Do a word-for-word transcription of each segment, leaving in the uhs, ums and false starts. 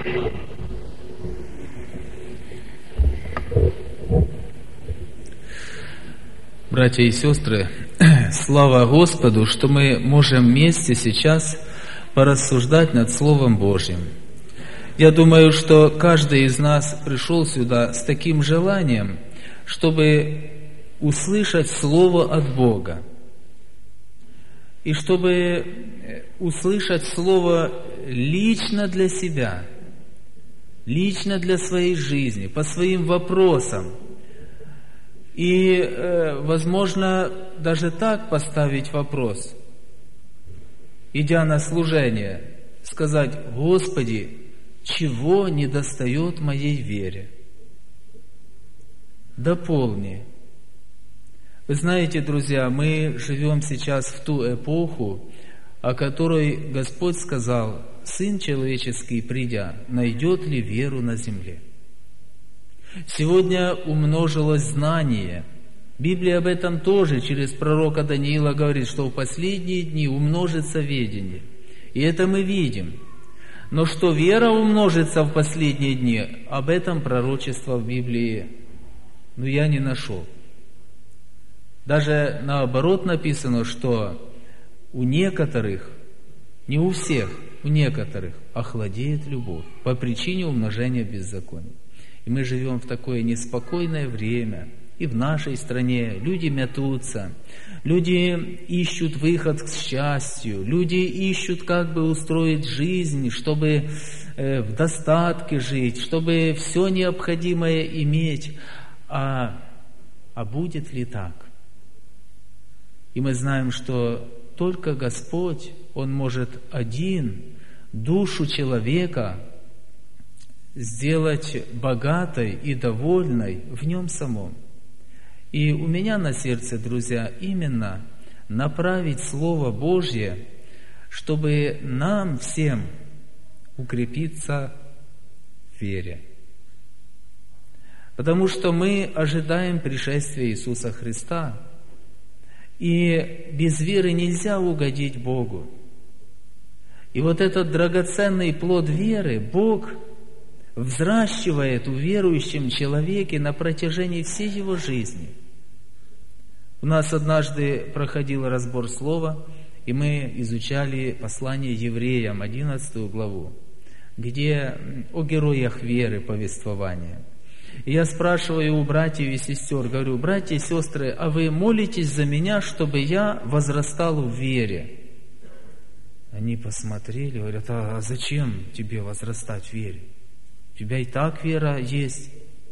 Братья и сестры, слава Господу, что мы можем вместе сейчас порассуждать над Словом Божьим. Я думаю, что каждый из нас пришел сюда с таким желанием, чтобы услышать Слово от Бога. И чтобы услышать Слово лично для себя, лично для своей жизни, по своим вопросам. И, возможно, даже так поставить вопрос, идя на служение, сказать: «Господи, чего недостает моей вере? Дополни». Вы знаете, друзья, мы живем сейчас в ту эпоху, о которой Господь сказал: «Сын человеческий, придя, найдет ли веру на земле?» Сегодня умножилось знание. Библия об этом тоже через пророка Даниила говорит, что в последние дни умножится ведение. И это мы видим. Но что вера умножится в последние дни, об этом пророчество в Библии, ну, я не нашел. Даже наоборот написано, что у некоторых, не у всех, у некоторых охладеет любовь по причине умножения беззакония. И мы живем в такое неспокойное время, и в нашей стране люди мятутся, люди ищут выход к счастью, люди ищут, как бы устроить жизнь, чтобы э, в достатке жить, чтобы все необходимое иметь. А, а будет ли так? И мы знаем, что только Господь, Он может один душу человека сделать богатой и довольной в нем самом. И у меня на сердце, друзья, именно направить Слово Божье, чтобы нам всем укрепиться в вере. Потому что мы ожидаем пришествия Иисуса Христа, и без веры нельзя угодить Богу. И вот этот драгоценный плод веры Бог взращивает в верующем человеке на протяжении всей его жизни. У нас однажды проходил разбор слова, и мы изучали послание евреям, одиннадцатую главу, где о героях веры повествование. И я спрашиваю у братьев и сестер, говорю: братья и сестры, а вы молитесь за меня, чтобы я возрастал в вере? Они посмотрели, говорят: а зачем тебе возрастать в вере? У тебя и так вера есть.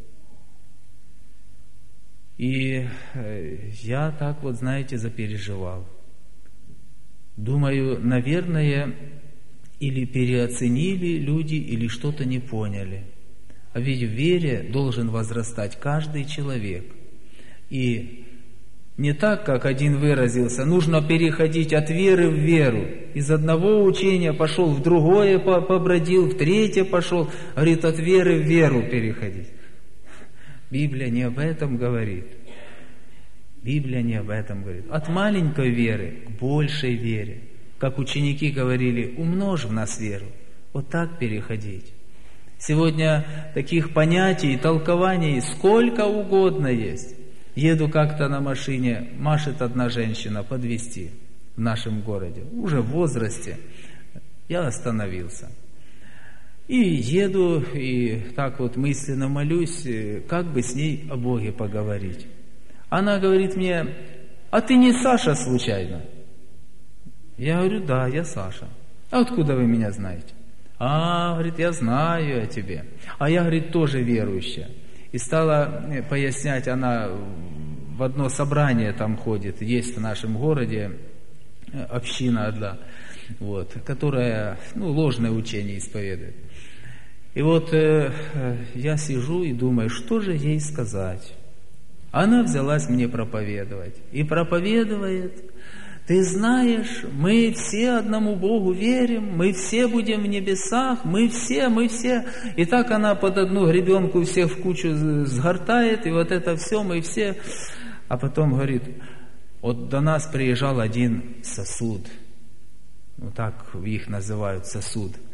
И я так вот, знаете, запереживал. Думаю, наверное, или переоценили люди, или что-то не поняли. А ведь в вере должен возрастать каждый человек. И не так, как один выразился, нужно переходить от веры в веру. Из одного учения пошел в другое, побродил, в третье пошел. Говорит, от веры в веру переходить. Библия не об этом говорит. Библия не об этом говорит. От маленькой веры к большей вере. Как ученики говорили, умножь в нас веру. Вот так переходить. Сегодня таких понятий и толкований сколько угодно есть. Еду как-то на машине, машет одна женщина подвезти в нашем городе, уже в возрасте. Я остановился. И еду, и так вот мысленно молюсь, как бы с ней о Боге поговорить. Она говорит мне: а ты не Саша случайно? Я говорю: да, я Саша. А откуда вы меня знаете? А, говорит, я знаю о тебе. А я, говорит, тоже верующая. И стала пояснять, она в одно собрание там ходит, есть в нашем городе община одна, вот, которая, ну, ложное учение исповедует. И вот э, я сижу и думаю, что же ей сказать. Она взялась мне проповедовать. И проповедует: ты знаешь, мы все одному Богу верим, мы все будем в небесах, мы все, мы все. И так она под одну гребенку всех в кучу сгортает, и вот это все, мы все. А потом говорит: вот до нас приезжал один сосуд, вот так их называют, сосуд.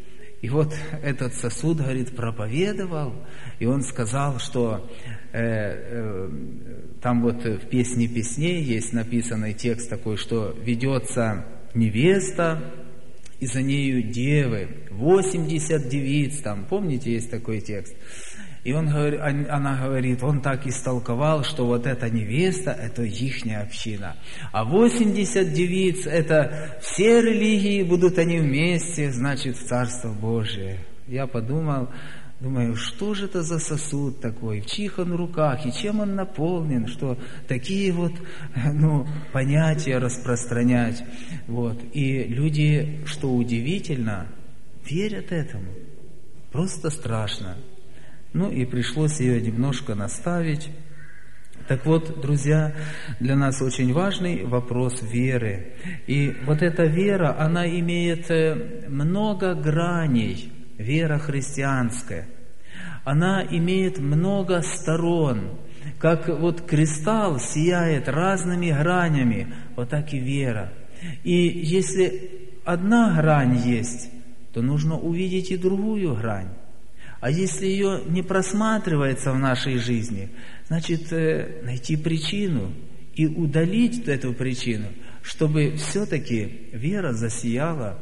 И вот этот сосуд, говорит, проповедовал, и он сказал, что э, э, там вот в «Песне песней» есть написанный текст такой, что ведется невеста, и за нею девы, восемьдесят девиц, там, помните, есть такой текст? И он, она говорит, он так истолковал, что вот эта невеста, это ихняя община. А восемьдесят девиц, это все религии, будут они вместе, значит, в Царство Божие. Я подумал, думаю, что же это за сосуд такой, в чьих он руках, и чем он наполнен, что такие вот, ну, понятия распространять. Вот. И люди, что удивительно, верят этому. Просто страшно. Ну и пришлось ее немножко наставить. Так вот, друзья, для нас очень важный вопрос веры. И вот эта вера, она имеет много граней, вера христианская. Она имеет много сторон. Как вот кристалл сияет разными гранями, вот так и вера. И если одна грань есть, то нужно увидеть и другую грань. А если ее не просматривается в нашей жизни, значит, найти причину и удалить эту причину, чтобы все-таки вера засияла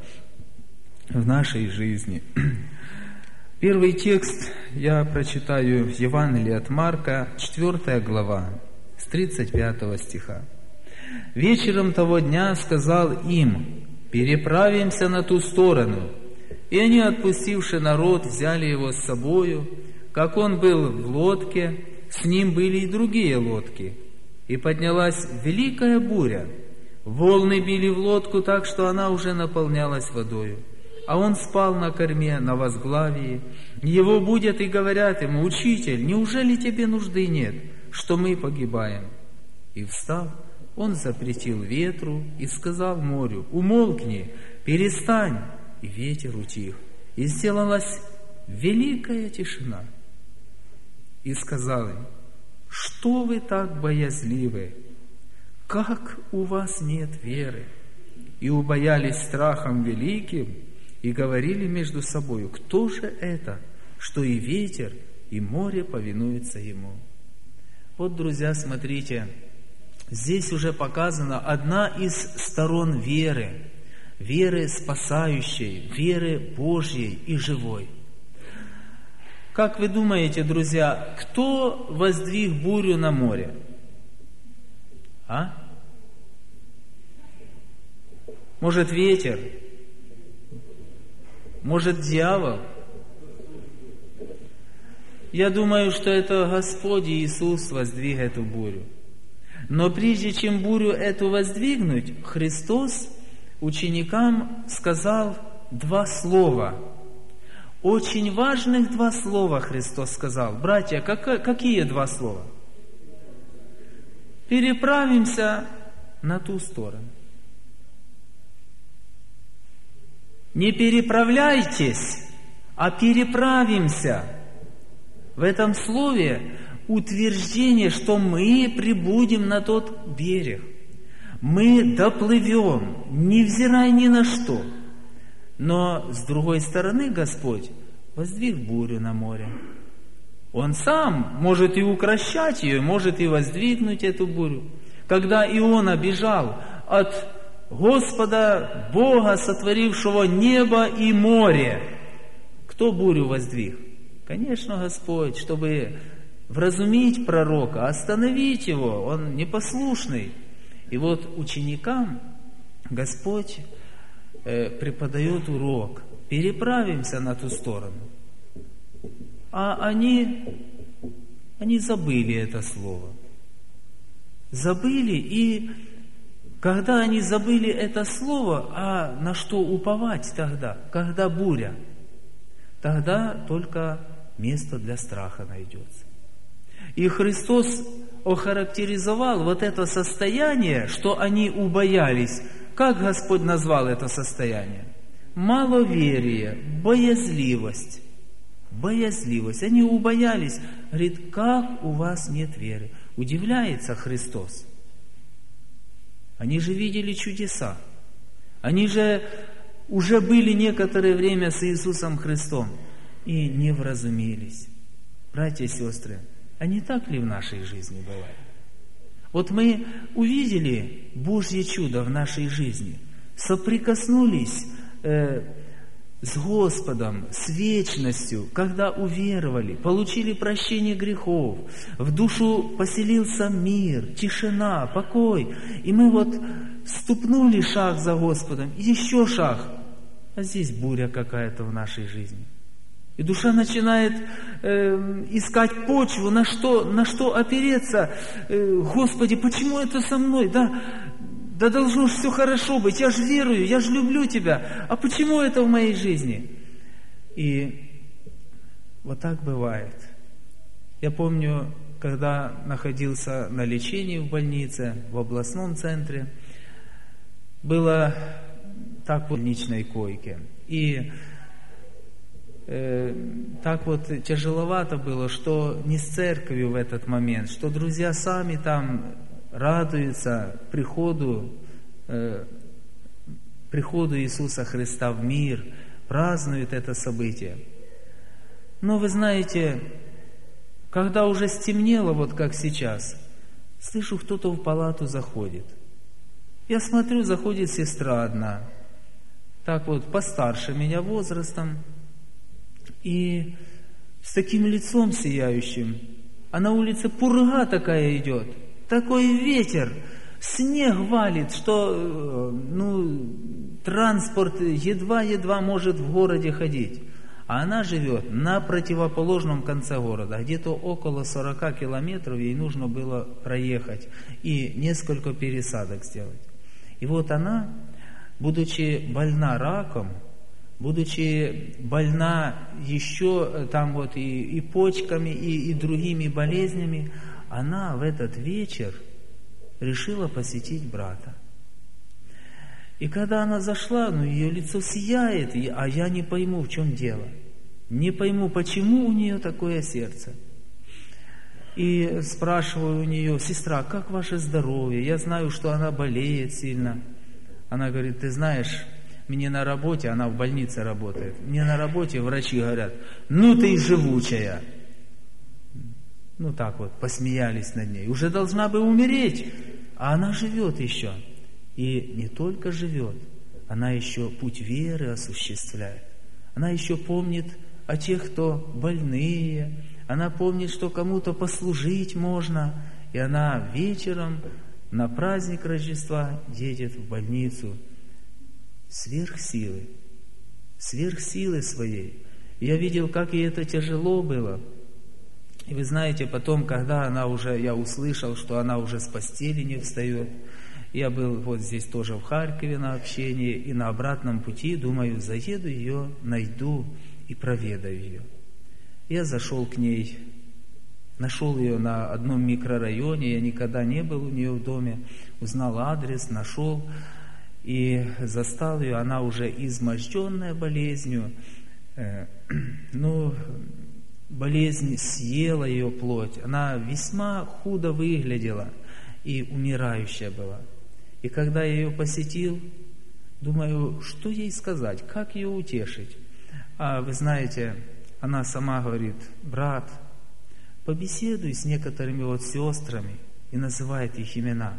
в нашей жизни. Первый текст я прочитаю в Евангелии от Марка, четвёртая глава, с тридцать пятого стиха. «Вечером того дня сказал им: переправимся на ту сторону. И они, отпустивши народ, взяли его с собою. Как он был в лодке, с ним были и другие лодки. И поднялась великая буря. Волны били в лодку так, что она уже наполнялась водою. А он спал на корме, на возглавии. Его будят и говорят ему: Учитель, неужели тебе нужды нет, что мы погибаем? И встав, он запретил ветру и сказал морю: Умолкни, перестань. И ветер утих, и сделалась великая тишина. И сказал им: что вы так боязливы? Как у вас нет веры? И убоялись страхом великим, и говорили между собою: кто же это, что и ветер, и море повинуются ему? Вот, друзья, смотрите, здесь уже показана одна из сторон веры. Веры спасающей, веры Божьей и живой. Как вы думаете, друзья, кто воздвиг бурю на море? А? Может, ветер? Может, дьявол? Я думаю, что это Господь Иисус воздвиг эту бурю. Но прежде чем бурю эту воздвигнуть, Христос ученикам сказал два слова. Очень важных два слова Христос сказал. Братья, как, какие два слова? Переправимся на ту сторону. Не переправляйтесь, а переправимся. В этом слове утверждение, что мы прибудем на тот берег. Мы доплывем, невзирая ни на что. Но, с другой стороны, Господь воздвиг бурю на море. Он сам может и укрощать ее, может и воздвигнуть эту бурю. Когда Иона бежал от Господа Бога, сотворившего небо и море, кто бурю воздвиг? Конечно, Господь, чтобы вразумить пророка, остановить его, он непослушный. И вот ученикам Господь э, преподает урок. Переправимся на ту сторону. А они, они забыли это слово. Забыли, и когда они забыли это слово, а на что уповать тогда? Когда буря? Тогда только место для страха найдется. И Христос охарактеризовал вот это состояние, что они убоялись. Как Господь назвал это состояние? Маловерие, боязливость. Боязливость. Они убоялись. Говорит, как у вас нет веры? Удивляется Христос. Они же видели чудеса. Они же уже были некоторое время с Иисусом Христом и не вразумились. Братья и сестры, а не так ли в нашей жизни бывает? Вот мы увидели Божье чудо в нашей жизни, соприкоснулись э, с Господом, с вечностью, когда уверовали, получили прощение грехов, в душу поселился мир, тишина, покой. И мы вот ступнули шаг за Господом, еще шаг, а здесь буря какая-то в нашей жизни. И душа начинает э, искать почву, на что, на что опереться. Э, Господи, почему это со мной? Да, да должно же все хорошо быть, я же верую, я же люблю Тебя. А почему это в моей жизни? И вот так бывает. Я помню, когда находился на лечении в больнице, в областном центре, было так вот в больничной койке. И так вот тяжеловато было, что не с церковью в этот момент, что друзья сами там радуются приходу, э, приходу Иисуса Христа в мир, празднуют это событие. Но вы знаете, когда уже стемнело, вот как сейчас, слышу, кто-то в палату заходит. Я смотрю, заходит сестра одна, так вот постарше меня возрастом, и с таким лицом сияющим. А на улице пурга такая идет, такой ветер, снег валит, что ну, транспорт едва-едва может в городе ходить. А она живет на противоположном конце города, где-то около сорока километров ей нужно было проехать и несколько пересадок сделать. И вот она, будучи больна раком, будучи больна еще там вот и, и почками, и, и другими болезнями, она в этот вечер решила посетить брата. И когда она зашла, ну ее лицо сияет, а я не пойму, в чем дело. Не пойму, почему у нее такое сердце. И спрашиваю у нее: сестра, как ваше здоровье? Я знаю, что она болеет сильно. Она говорит: ты знаешь, мне на работе, она в больнице работает, мне на работе врачи говорят: ну ты и живучая. Ну так вот, посмеялись над ней. Уже должна бы умереть, а она живет еще. И не только живет, она еще путь веры осуществляет. Она еще помнит о тех, кто больные, она помнит, что кому-то послужить можно, и она вечером на праздник Рождества едет в больницу сверх силы, сверх силы своей. Я видел, как ей это тяжело было. И вы знаете, потом, когда она уже, я услышал, что она уже с постели не встает, я был вот здесь тоже в Харькове на общении, и на обратном пути, думаю, заеду ее, найду и проведаю ее. Я зашел к ней, нашел ее на одном микрорайоне, я никогда не был у нее в доме, узнал адрес, нашел и застал ее. Она уже изможденная болезнью, э, ну, болезнь съела ее плоть, она весьма худо выглядела и умирающая была. И когда я ее посетил, думаю, что ей сказать, как ее утешить. А вы знаете, она сама говорит: брат, побеседуй с некоторыми вот сестрами, и называет их имена.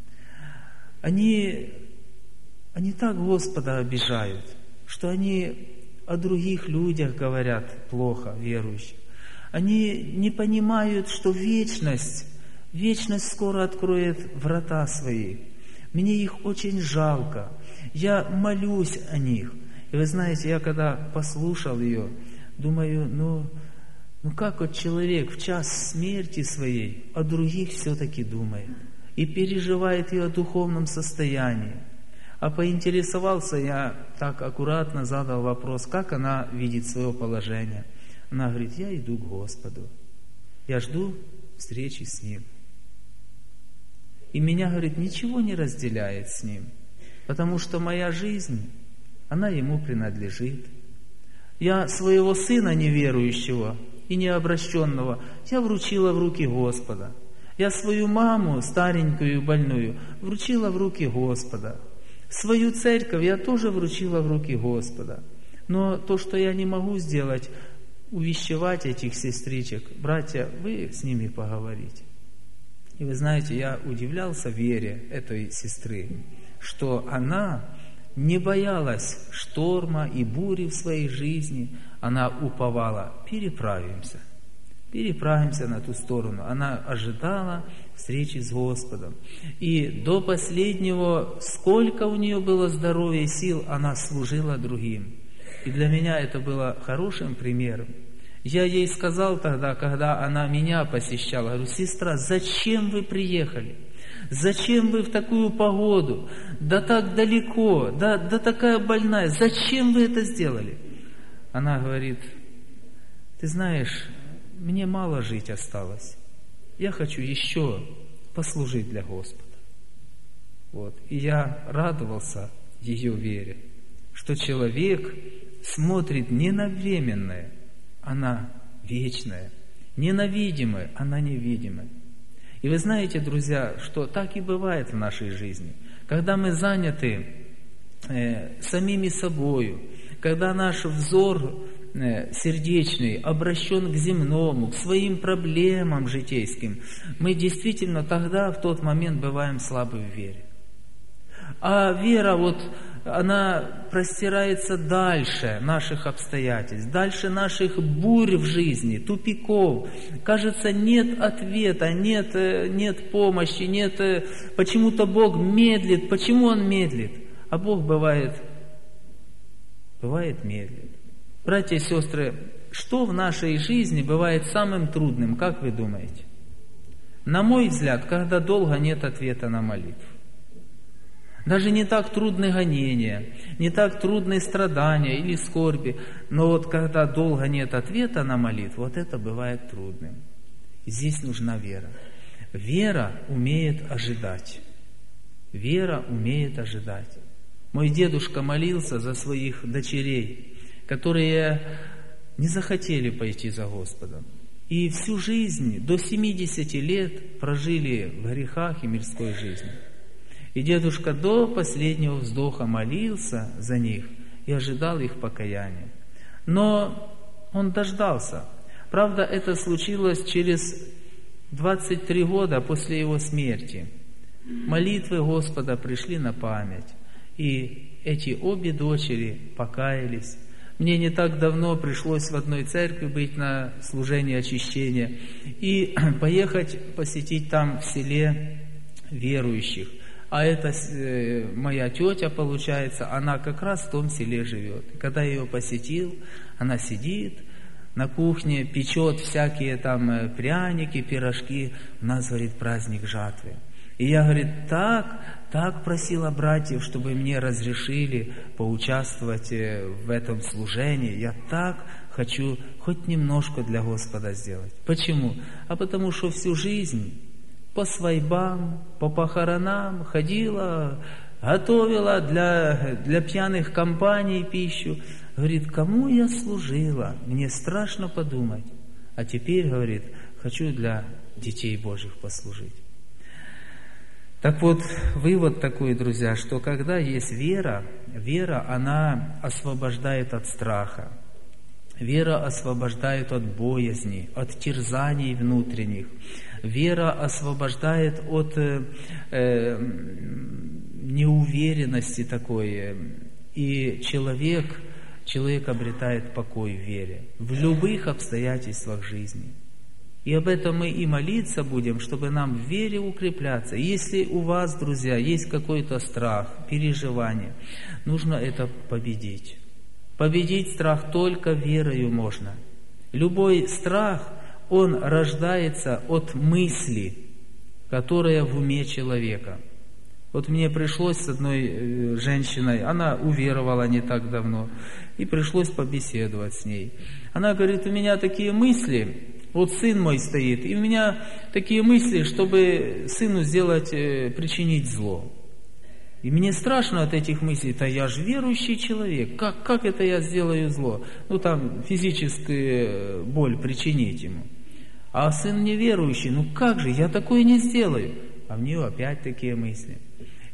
Они, они так Господа обижают, что они о других людях говорят плохо, верующих. Они не понимают, что вечность, вечность скоро откроет врата свои. Мне их очень жалко. Я молюсь о них. И вы знаете, я когда послушал ее, думаю, ну, ну как вот человек в час смерти своей о других все-таки думает и переживает ее о духовном состоянии. А поинтересовался я, так аккуратно задал вопрос, как она видит свое положение. Она говорит: я иду к Господу, я жду встречи с Ним. И меня, говорит, ничего не разделяет с Ним, потому что моя жизнь, она Ему принадлежит. Я своего сына неверующего и необращенного я вручила в руки Господа. Я свою маму, старенькую и больную, вручила в руки Господа. Свою церковь я тоже вручила в руки Господа. Но то, что я не могу сделать, увещевать этих сестричек, братья, вы с ними поговорите. И вы знаете, я удивлялся вере этой сестры, что она не боялась шторма и бури в своей жизни, она уповала, переправимся, переправимся на ту сторону. Она ожидала встречи с Господом. И до последнего, сколько у нее было здоровья и сил, она служила другим. И для меня это было хорошим примером. Я ей сказал тогда, когда она меня посещала, говорю: сестра, зачем вы приехали? Зачем вы в такую погоду? Да так далеко, да, да такая больная. Зачем вы это сделали? Она говорит: ты знаешь, мне мало жить осталось. Я хочу еще послужить для Господа. Вот. И я радовался ее вере, что человек смотрит не на временное, она вечная, не на видимое, она невидимая. И вы знаете, друзья, что так и бывает в нашей жизни. Когда мы заняты э, самими собою, когда наш взор э, сердечный обращен к земному, к своим проблемам житейским, мы действительно тогда, в тот момент, бываем слабы в вере. А вера, вот, она простирается дальше наших обстоятельств, дальше наших бурь в жизни, тупиков. Кажется, нет ответа, нет, нет помощи, нет... Почему-то Бог медлит. Почему Он медлит? А Бог бывает, бывает медлит. Братья и сестры, что в нашей жизни бывает самым трудным, как вы думаете? На мой взгляд, когда долго нет ответа на молитву. Даже не так трудны гонения, не так трудны страдания или скорби, но вот когда долго нет ответа на молитву, вот это бывает трудным. Здесь нужна вера. Вера умеет ожидать. Вера умеет ожидать. Мой дедушка молился за своих дочерей, которые не захотели пойти за Господом. И всю жизнь, до семидесяти лет, прожили в грехах и мирской жизни. И дедушка до последнего вздоха молился за них и ожидал их покаяния. Но он дождался. Правда, это случилось через двадцать три года после его смерти. Молитвы Господа пришли на память. И эти обе дочери покаялись. Мне не так давно пришлось в одной церкви быть на служении очищения и поехать посетить там в селе верующих. А это моя тетя, получается, она как раз в том селе живет. Когда я ее посетил, она сидит на кухне, печет всякие там пряники, пирожки. У нас, говорит, праздник жатвы. И я, говорит, так, так просила братьев, чтобы мне разрешили поучаствовать в этом служении. Я так хочу хоть немножко для Господа сделать. Почему? А потому что всю жизнь по свадьбам, по похоронам ходила, готовила для, для пьяных компаний пищу. Говорит, кому я служила? Мне страшно подумать. А теперь, говорит, хочу для детей Божьих послужить. Так вот, вывод такой, друзья, что когда есть вера, вера, она освобождает от страха. Вера освобождает от боязни, от терзаний внутренних. Вера освобождает от э, э, неуверенности такой. И человек, человек обретает покой в вере, в любых обстоятельствах жизни. И об этом мы и молиться будем, чтобы нам в вере укрепляться. Если у вас, друзья, есть какой-то страх, переживание, нужно это победить. Победить страх только верою можно. Любой страх, он рождается от мысли, которая в уме человека. Вот мне пришлось с одной женщиной, она уверовала не так давно, и пришлось побеседовать с ней. Она говорит, у меня такие мысли, вот сын мой стоит, и у меня такие мысли, чтобы сыну сделать, причинить зло. И мне страшно от этих мыслей, да я же верующий человек, как, как это я сделаю зло? Ну там физическую боль причинить ему. А сын неверующий, ну как же, я такое не сделаю. А в нее опять такие мысли.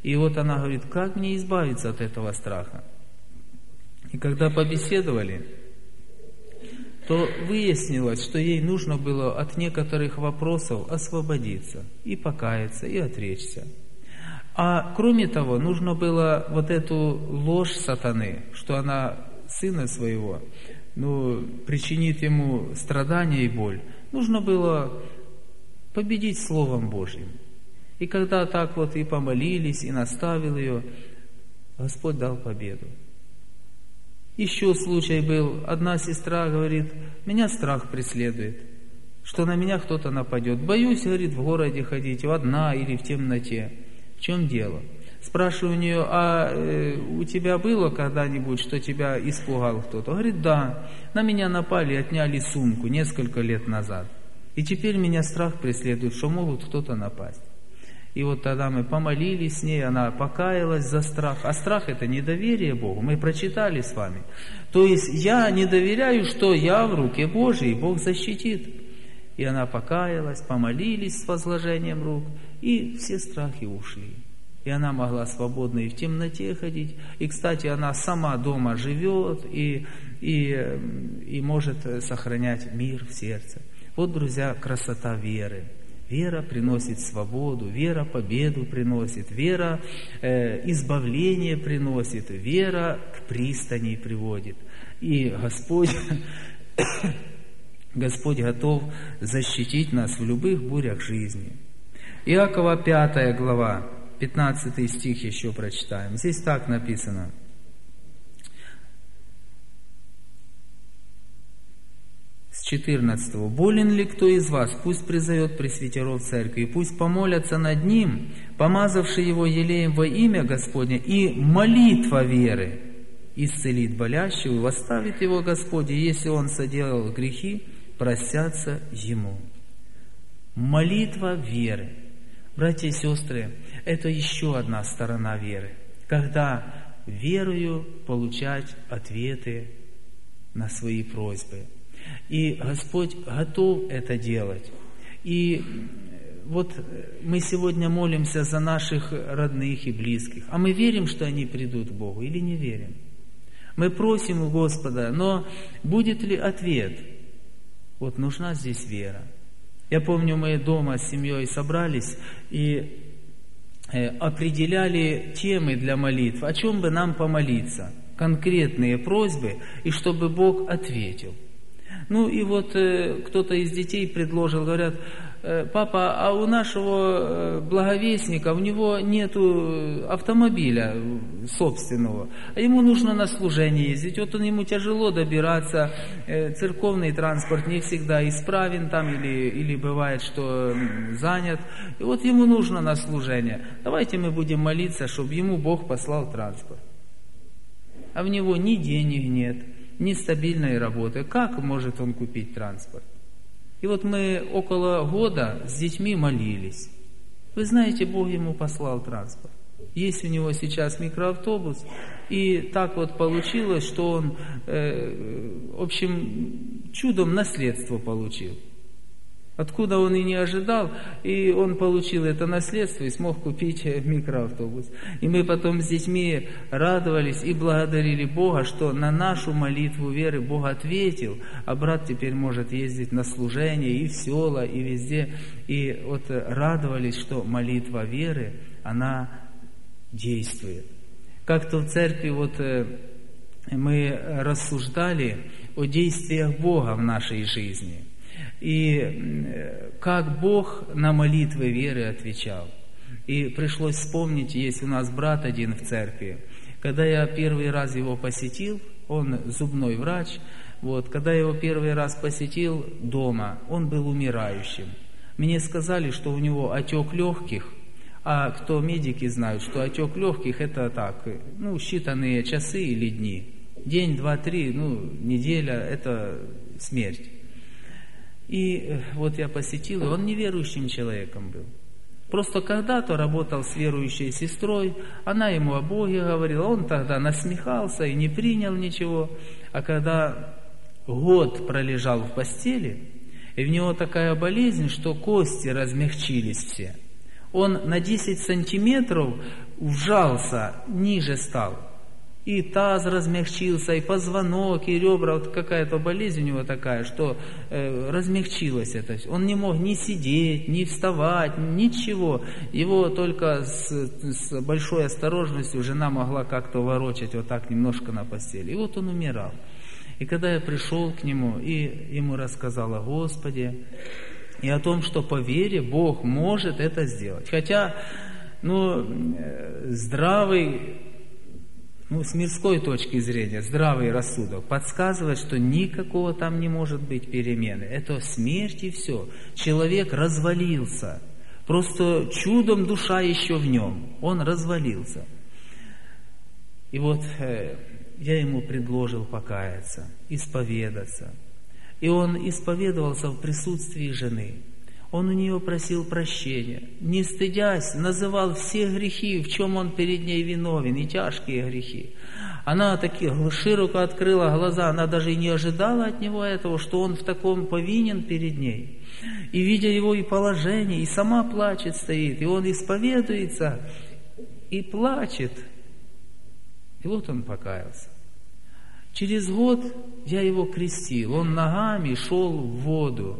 И вот она говорит, как мне избавиться от этого страха? И когда побеседовали, то выяснилось, что ей нужно было от некоторых вопросов освободиться, и покаяться, и отречься. А кроме того, нужно было вот эту ложь сатаны, что она сына своего, ну, причинит ему страдания и боль, нужно было победить Словом Божьим. И когда так вот и помолились, и наставил ее, Господь дал победу. Еще случай был, одна сестра говорит, меня страх преследует, что на меня кто-то нападет. Боюсь, говорит, в городе ходить, одна или в темноте. В чем дело? Спрашиваю у нее, а э, у тебя было когда-нибудь, что тебя испугал кто-то? Говорит, да, на меня напали, отняли сумку несколько лет назад. И теперь меня страх преследует, что могут кто-то напасть. И вот тогда мы помолились с ней, она покаялась за страх. А страх — это недоверие Богу. Мы прочитали с вами. То есть я не доверяю, что я в руке Божьей, Бог защитит. И она покаялась, помолились с возложением рук, и все страхи ушли. И она могла свободно и в темноте ходить. И, кстати, она сама дома живет и, и, и может сохранять мир в сердце. Вот, друзья, красота веры. Вера приносит свободу, вера победу приносит, вера э, избавление приносит, вера к пристани приводит. И Господь, Господь готов защитить нас в любых бурях жизни. Иакова пятая глава, пятнадцатый стих еще прочитаем. Здесь так написано. четырнадцатого. «Болен ли кто из вас, пусть призовет пресвитеров церкви, и пусть помолятся над ним, помазавши его елеем во имя Господне, и молитва веры исцелит болящего, и восставит его Господь, и если он соделал грехи, простятся ему». Молитва веры. Братья и сестры, это еще одна сторона веры, когда верою получать ответы на свои просьбы. И Господь готов это делать. И вот мы сегодня молимся за наших родных и близких. А мы верим, что они придут к Богу, или не верим? Мы просим у Господа, но будет ли ответ? Вот нужна здесь вера. Я помню, мы дома с семьей собрались и определяли темы для молитв, о чем бы нам помолиться, конкретные просьбы, и чтобы Бог ответил. Ну и вот э, кто-то из детей предложил, говорят, э, папа, а у нашего благовестника, у него нету автомобиля собственного, а ему нужно на служение ездить, вот он, ему тяжело добираться, э, церковный транспорт не всегда исправен там, или, или бывает, что занят, и вот ему нужно на служение. Давайте мы будем молиться, чтобы ему Бог послал транспорт. А в него ни денег нет, ни стабильной работы. Как может он купить транспорт? И вот мы около года с детьми молились. Вы знаете, Бог ему послал транспорт. Есть у него сейчас микроавтобус, и так вот получилось, что он, э, в общем, чудом наследство получил. Откуда он и не ожидал, и он получил это наследство и смог купить микроавтобус. И мы потом с детьми радовались и благодарили Бога, что на нашу молитву веры Бог ответил, а брат теперь может ездить на служение и в села, и везде. И вот радовались, что молитва веры, она действует. Как-то в церкви вот мы рассуждали о действиях Бога в нашей жизни. И как Бог на молитвы веры отвечал. И пришлось вспомнить, есть у нас брат один в церкви. Когда я первый раз его посетил, он зубной врач, вот, когда я его первый раз посетил дома, он был умирающим. Мне сказали, что у него отек легких, а кто медики знают, что отек легких это так, ну, считанные часы или дни. День, два, три, ну, неделя, это смерть. И вот я посетил, и он неверующим человеком был. Просто когда-то работал с верующей сестрой, она ему о Боге говорила, он тогда насмехался и не принял ничего. А когда год пролежал в постели, и в него такая болезнь, что кости размягчились все, Он на десять сантиметров вжался, ниже стал. И таз размягчился, и позвонок, и ребра. Вот какая-то болезнь у него такая, что э, размягчилось это. Он не мог ни сидеть, ни вставать, ничего. Его только с, с большой осторожностью жена могла как-то ворочать вот так немножко на постели. И вот он умирал. И когда я пришел к нему и ему рассказал о Господе и о том, что по вере Бог может это сделать. Хотя, ну, здравый... Ну, с мирской точки зрения, здравый рассудок подсказывает, что никакого там не может быть перемены. Это смерть и все. Человек развалился. Просто чудом душа еще в нем. Он развалился. И вот э, я ему предложил покаяться, исповедаться. И он исповедовался в присутствии жены. Он у нее просил прощения, не стыдясь, называл все грехи, в чем он перед ней виновен, и тяжкие грехи. Она таки широко открыла глаза, она даже и не ожидала от него этого, что он в таком повинен перед ней. И видя его и положение, и сама плачет стоит, и он исповедуется, и плачет. И вот он покаялся. Через год я его крестил, он ногами шел в воду.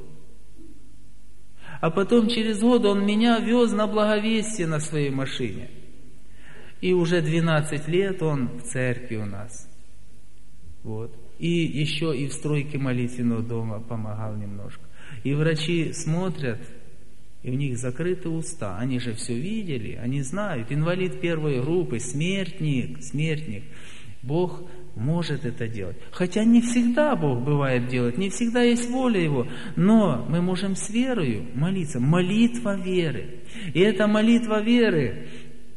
А потом через год он меня вез на благовестие на своей машине. И уже двенадцать лет он в церкви у нас. Вот. И еще и в стройке молитвенного дома помогал немножко. И врачи смотрят, и у них закрыты уста. Они же все видели, они знают. Инвалид первой группы, смертник, смертник. Бог может это делать. Хотя не всегда Бог бывает делать, не всегда есть воля Его, но мы можем с верою молиться. Молитва веры. И эта молитва веры,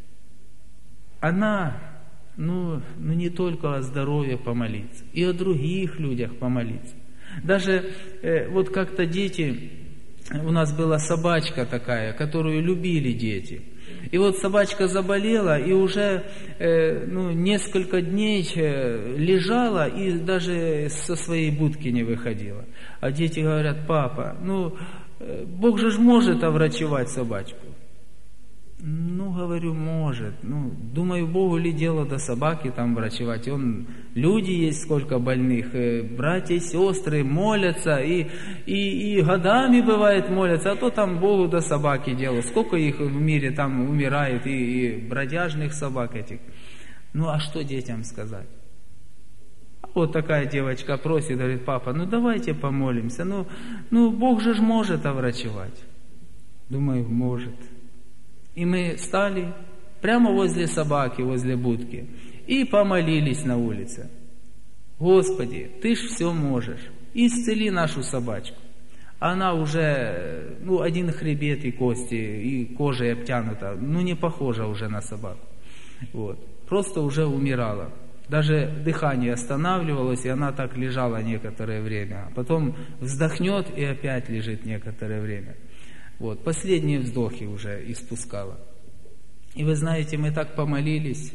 она, ну, ну не только о здоровье помолиться, и о других людях помолиться. Даже э, вот как-то дети, у нас была собачка такая, которую любили дети. И вот собачка заболела и уже э, ну, несколько дней э, лежала и даже со своей будки не выходила. А дети говорят: папа, ну э, Бог же ж может оврачевать собачку. Ну, говорю, может. Ну, думаю, Богу ли дело до собаки там врачевать? Он, люди есть сколько больных, братья и сестры молятся, и, и, и годами бывает молятся, а то там Богу до собаки дело. Сколько их в мире там умирает, и, и бродяжных собак этих. Ну, а что детям сказать? Вот такая девочка просит, говорит: папа, ну давайте помолимся. Ну, ну Бог же ж может оврачевать. Думаю, может. И мы стали прямо возле собаки, возле будки, и помолились на улице. Господи, Ты ж все можешь, исцели нашу собачку. Она уже, ну, один хребет и кости, и кожей обтянута, ну, не похожа уже на собаку. Вот. Просто уже умирала. Даже дыхание останавливалось, и она так лежала некоторое время. А потом вздохнет и опять лежит некоторое время. Вот, последние вздохи уже испускала. И вы знаете, мы так помолились.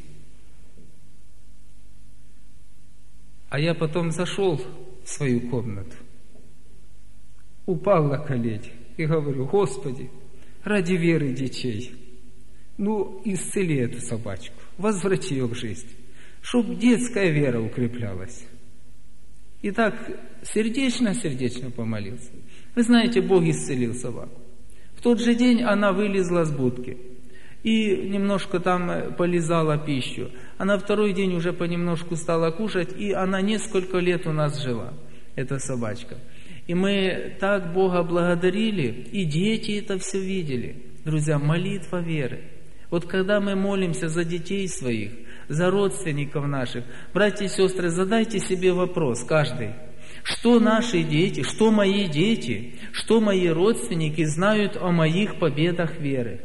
А я потом зашел в свою комнату, упал на колени и говорю: Господи, ради веры детей, ну, исцели эту собачку, возврати ее к жизни, чтоб детская вера укреплялась. И так сердечно-сердечно помолился. Вы знаете, Бог исцелил собаку. В тот же день она вылезла с будки и немножко там полизала пищу. А на второй день уже понемножку стала кушать, и она несколько лет у нас жила, эта собачка. И мы так Бога благодарили, и дети это все видели. Друзья, молитва веры. Вот когда мы молимся за детей своих, за родственников наших, братья и сестры, задайте себе вопрос, каждый. Что наши дети, что мои дети, что мои родственники знают о моих победах веры?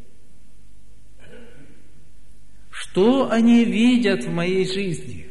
Что они видят в моей жизни?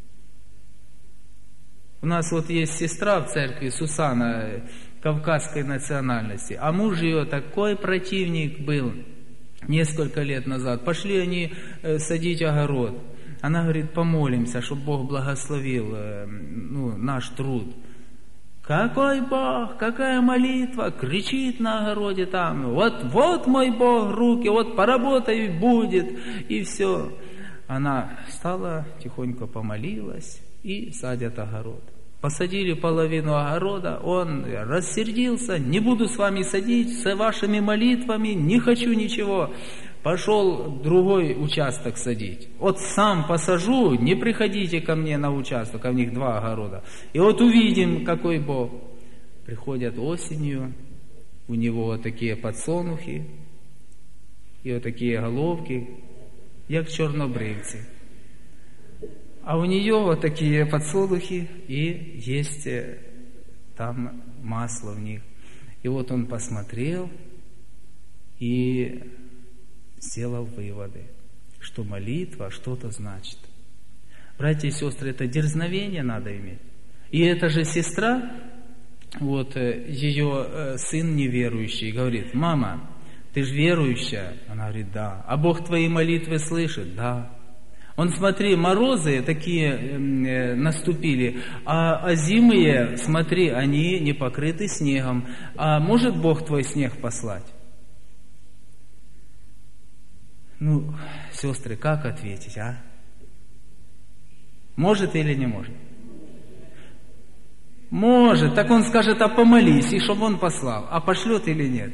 У нас вот есть сестра в церкви, Сусана, кавказской национальности, а муж ее такой противник был несколько лет назад. Пошли они садить огород. Она говорит: помолимся, чтобы Бог благословил ну, наш труд. Какой Бог, какая молитва, кричит на огороде там, вот, вот мой Бог, руки, вот поработай, будет, и все. Она встала, тихонько помолилась и садят огород. Посадили половину огорода, он рассердился, не буду с вами садить, с вашими молитвами, не хочу ничего. Пошел другой участок садить. Вот сам посажу, не приходите ко мне на участок, а у них два огорода. И вот увидим, какой Бог. Приходят осенью, у него вот такие подсолнухи, и вот такие головки, як чорнобривці. А у нее вот такие подсолнухи, и есть там масло в них. И вот он посмотрел и сделал выводы, что молитва что-то значит. Братья и сестры, это дерзновение надо иметь. И эта же сестра, вот ее сын неверующий, говорит: мама, ты же верующая? Она говорит: да. А Бог твои молитвы слышит? Да. Он, смотри, морозы такие э, наступили, а, а зимые, смотри, они не покрыты снегом. А может Бог твой снег послать? Ну, сестры, как ответить, а? Может или не может? Может. Так он скажет: а помолись, и чтобы он послал. А пошлет или нет?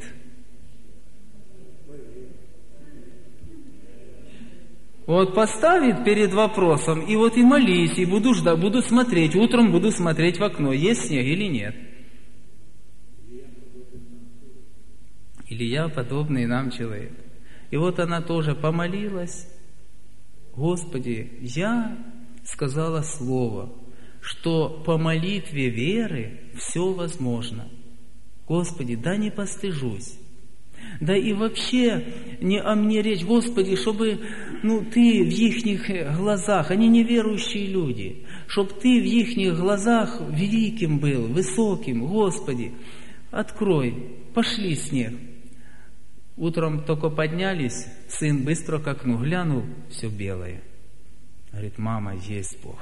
Вот поставит перед вопросом, и вот и молись, и буду ждать, буду смотреть, утром буду смотреть в окно, есть снег или нет. Илья подобный нам человек. И вот она тоже помолилась: Господи, я сказала слово, что по молитве веры все возможно. Господи, да не постыжусь. Да и вообще не о мне речь, Господи, чтобы ну, Ты в ихних глазах, они неверующие люди, чтобы Ты в ихних глазах великим был, высоким, Господи, открой, пошли снег. Утром только поднялись, сын быстро к окну глянул, все белое. Говорит: мама, есть Бог,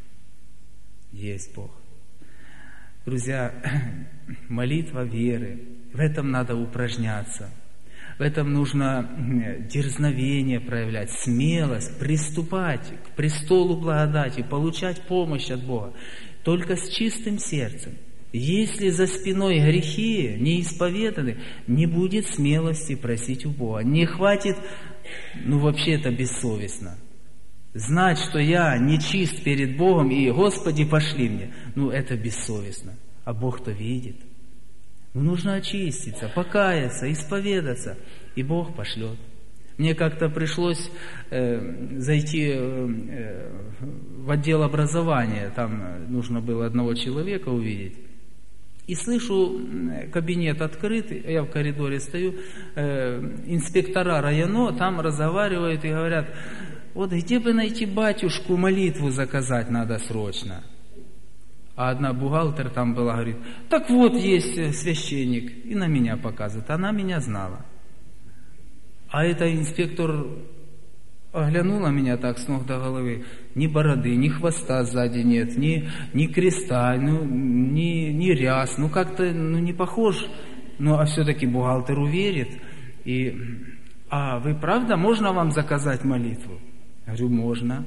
есть Бог. Друзья, молитва веры, в этом надо упражняться. В этом нужно дерзновение проявлять, смелость, приступать к престолу благодати, получать помощь от Бога. Только с чистым сердцем. Если за спиной грехи не исповеданы, не будет смелости просить у Бога. Не хватит, ну вообще это бессовестно. Знать, что я нечист перед Богом, и Господи, пошли мне. Ну это бессовестно. А Бог-то видит. Ну, нужно очиститься, покаяться, исповедаться, и Бог пошлет. Мне как-то пришлось э, зайти э, в отдел образования, там нужно было одного человека увидеть. И слышу, кабинет открыт, я в коридоре стою, э, инспектора района там разговаривают и говорят: вот где бы найти батюшку, молитву заказать надо срочно. А одна бухгалтер там была, говорит: так вот есть священник, и на меня показывает. Она меня знала. А эта инспектор оглянула меня так с ног до головы. Ни бороды, ни хвоста сзади нет, ни, ни креста, ну, ни, ни ряс. Ну как-то ну, не похож. Ну а все-таки бухгалтеру верит. И, а вы правда, можно вам заказать молитву? Я говорю: можно.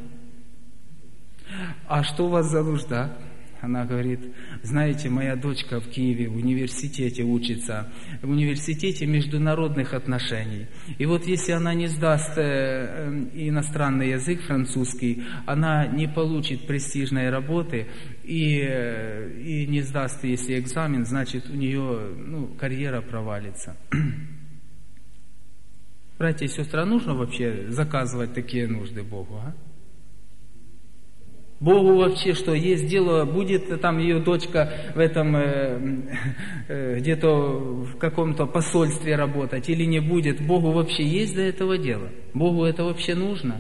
А что у вас за нужда? Она говорит: знаете, моя дочка в Киеве в университете учится, в университете международных отношений. И вот если она не сдаст иностранный язык, французский, она не получит престижной работы и, и не сдаст, если экзамен, значит у нее ну, карьера провалится. Братья и сестры, а нужно вообще заказывать такие нужды Богу, а? Богу вообще что, есть дело, будет там ее дочка в этом, э, э, где-то в каком-то посольстве работать или не будет, Богу вообще есть до этого дела? Богу это вообще нужно?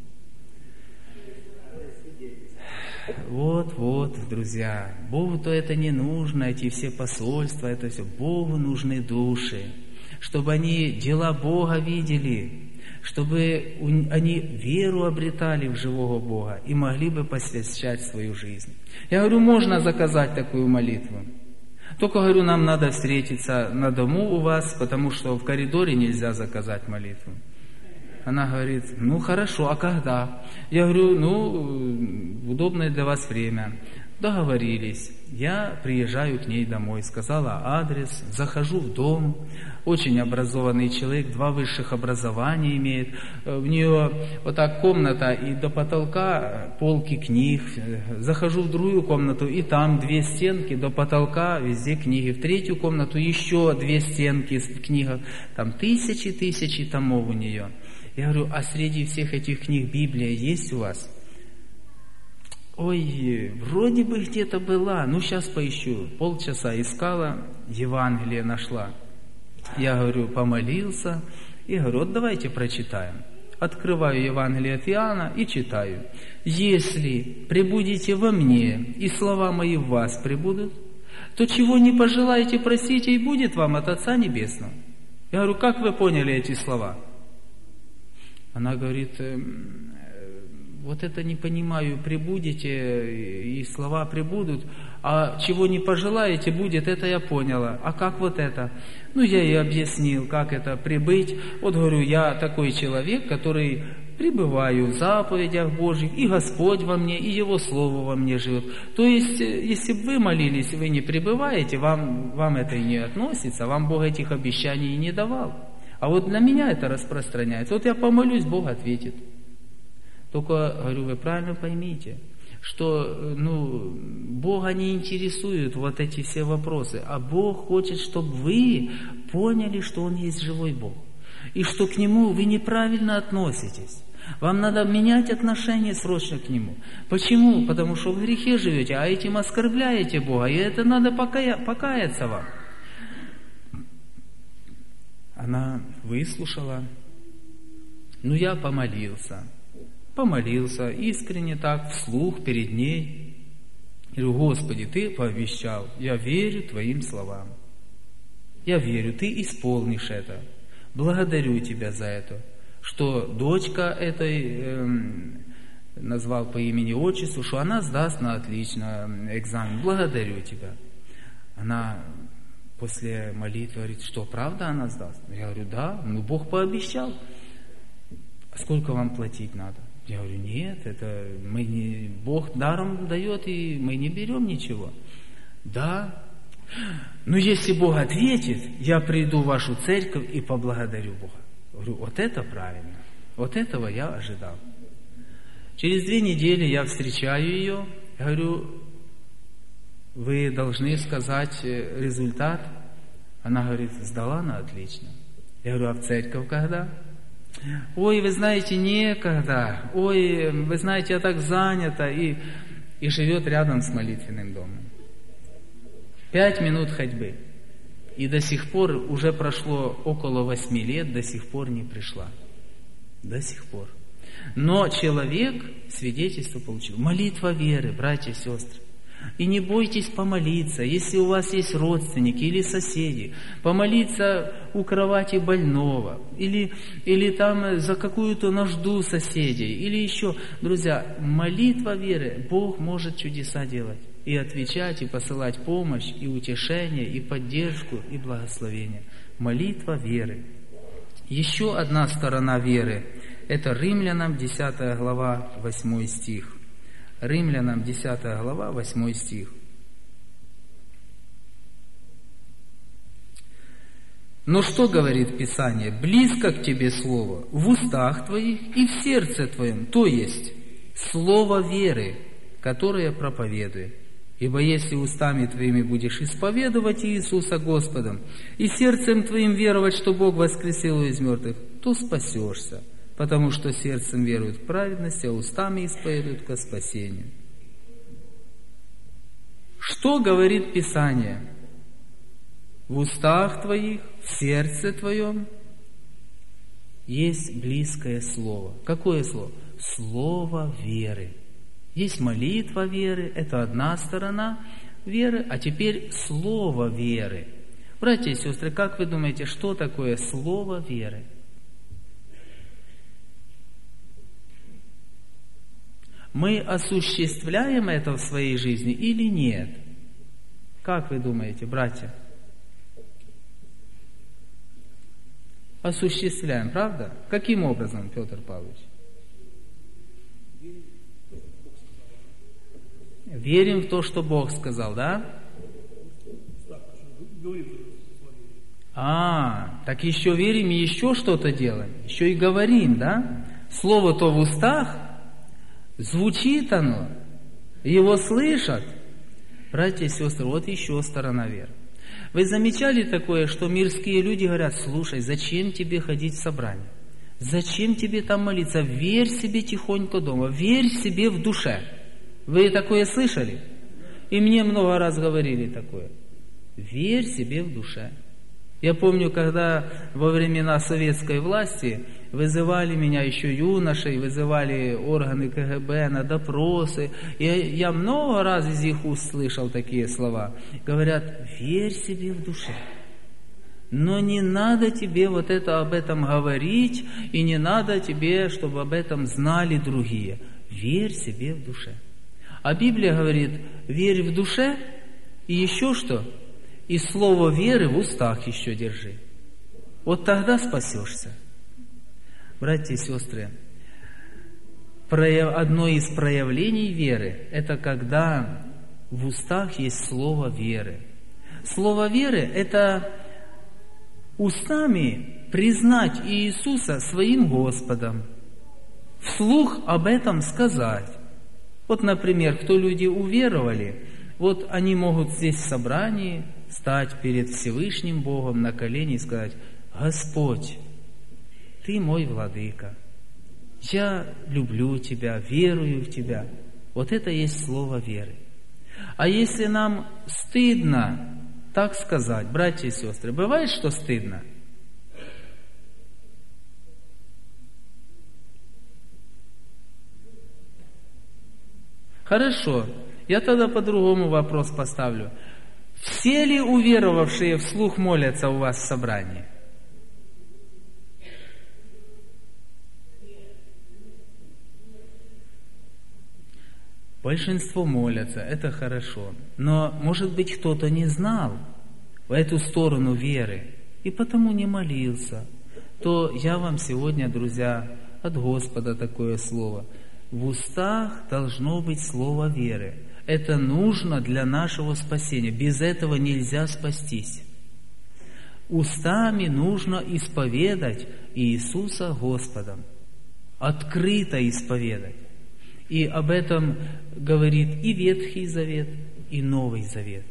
Вот, вот, друзья, Богу-то это не нужно, эти все посольства, это все. Богу нужны души, чтобы они дела Бога видели, чтобы они веру обретали в живого Бога и могли бы посвящать свою жизнь. Я говорю, можно заказать такую молитву. Только, говорю, нам надо встретиться на дому у вас, потому что в коридоре нельзя заказать молитву. Она говорит, ну хорошо, а когда? Я говорю, ну, удобное для вас время. Договорились. Я приезжаю к ней домой, сказала адрес, захожу в дом. Очень образованный человек, два высших образования имеет. У нее вот так комната, и до потолка полки книг. Захожу в другую комнату, и там две стенки, до потолка везде книги. В третью комнату еще две стенки в книгах. Там тысячи-тысячи томов у нее. Я говорю, а среди всех этих книг Библия есть у вас? Ой, вроде бы где-то была, ну сейчас поищу. Полчаса искала, Евангелие нашла. Я говорю, помолился, и говорю, вот давайте прочитаем. Открываю Евангелие от Иоанна и читаю. Если пребудете во мне, и слова мои в вас пребудут, то чего не пожелаете, просите, и будет вам от Отца Небесного. Я говорю, как вы поняли эти слова? Она говорит, вот это не понимаю, прибудете, и слова прибудут, а чего не пожелаете, будет, это я поняла. А как вот это? Ну, я ей объяснил, как это прибыть. Вот говорю, я такой человек, который пребываю в заповедях Божьих, и Господь во мне, и Его Слово во мне живет. То есть, если бы вы молились, вы не пребываете, вам, вам это и не относится, вам Бог этих обещаний и не давал. А вот для меня это распространяется. Вот я помолюсь, Бог ответит. Только, говорю, вы правильно поймите, что ну, Бога не интересуют вот эти все вопросы, а Бог хочет, чтобы вы поняли, что Он есть живой Бог, и что к Нему вы неправильно относитесь. Вам надо менять отношение срочно к Нему. Почему? Потому что в грехе живете, а этим оскорбляете Бога, и это надо покая... покаяться вам. Она выслушала, ну я помолился. Помолился, искренне так, вслух перед ней. И говорю, Господи, Ты пообещал, я верю Твоим словам. Я верю, Ты исполнишь это. Благодарю Тебя за это, что дочка этой, эм, назвал по имени-отчеству, что она сдаст на отлично экзамен. Благодарю Тебя. Она после молитвы говорит, что правда она сдаст? Я говорю, да, ну Бог пообещал. А сколько вам платить надо? Я говорю, нет, это мы не, Бог даром дает, и мы не берем ничего. Да, но если Бог ответит, я приду в вашу церковь и поблагодарю Бога. Я говорю, вот это правильно, вот этого я ожидал. Через две недели я встречаю ее, я говорю, вы должны сказать результат. Она говорит, сдала на отлично. Я говорю, а в церковь когда? Ой, вы знаете, некогда. Ой, вы знаете, я так занята. И, и живет рядом с молитвенным домом. Пять минут ходьбы. И до сих пор, уже прошло около восьми лет, до сих пор не пришла. До сих пор. Но человек свидетельство получил. Молитва веры, братья и сестры. И не бойтесь помолиться, если у вас есть родственники или соседи, помолиться у кровати больного, или, или там за какую-то нужду соседей, или еще. Друзья, молитва веры, Бог может чудеса делать, и отвечать, и посылать помощь, и утешение, и поддержку, и благословение. Молитва веры. Еще одна сторона веры, это Римлянам десятая глава, восьмой стих. Римлянам десятая глава, восьмой стих. Но что говорит Писание? Близко к тебе слово в устах твоих и в сердце твоем, то есть слово веры, которое проповедует. Ибо если устами твоими будешь исповедовать Иисуса Господом и сердцем твоим веровать, что Бог воскресил его из мертвых, то спасешься. Потому что сердцем веруют в праведность, а устами исповедуют ко спасению. Что говорит Писание? В устах твоих, в сердце твоем есть близкое слово. Какое слово? Слово веры. Есть молитва веры, это одна сторона веры, а теперь слово веры. Братья и сестры, как вы думаете, что такое слово веры? Мы осуществляем это в своей жизни или нет? Как вы думаете, братья? Осуществляем, правда? Каким образом, Петр Павлович? Верим в то, что Бог сказал, да? А, так еще верим и еще что-то делаем. Еще и говорим, да? Слово-то в устах, звучит оно, его слышат. Братья и сестры, вот еще сторона веры. Вы замечали такое, что мирские люди говорят: слушай, зачем тебе ходить в собрание? Зачем тебе там молиться? Верь себе тихонько дома, верь себе в душе. Вы такое слышали? И мне много раз говорили такое. Верь себе в душе. Я помню, когда во времена советской власти вызывали меня еще юношей, вызывали органы ка гэ бэ на допросы. И я много раз из их уст слышал такие слова. Говорят: верь себе в душе. Но не надо тебе вот это об этом говорить, и не надо тебе, чтобы об этом знали другие. Верь себе в душе. А Библия говорит: верь в душе, и еще что? И слово веры в устах еще держи. Вот тогда спасешься. Братья и сестры, одно из проявлений веры – это когда в устах есть слово веры. Слово веры – это устами признать Иисуса своим Господом, вслух об этом сказать. Вот, например, кто люди уверовали, вот они могут здесь в собрании стать перед Всевышним Богом на колени и сказать: Господь, Ты мой владыка, я люблю Тебя, верую в Тебя. Вот это есть слово веры. А если нам стыдно так сказать, братья и сестры, бывает, что стыдно? Хорошо, я тогда по-другому вопрос поставлю. Все ли уверовавшие вслух молятся у вас в собрании? Большинство молятся, это хорошо. Но, может быть, кто-то не знал в эту сторону веры и потому не молился. То я вам сегодня, друзья, от Господа такое слово. В устах должно быть слово веры. Это нужно для нашего спасения. Без этого нельзя спастись. Устами нужно исповедать Иисуса Господом. Открыто исповедать. И об этом говорит и Ветхий Завет, и Новый Завет.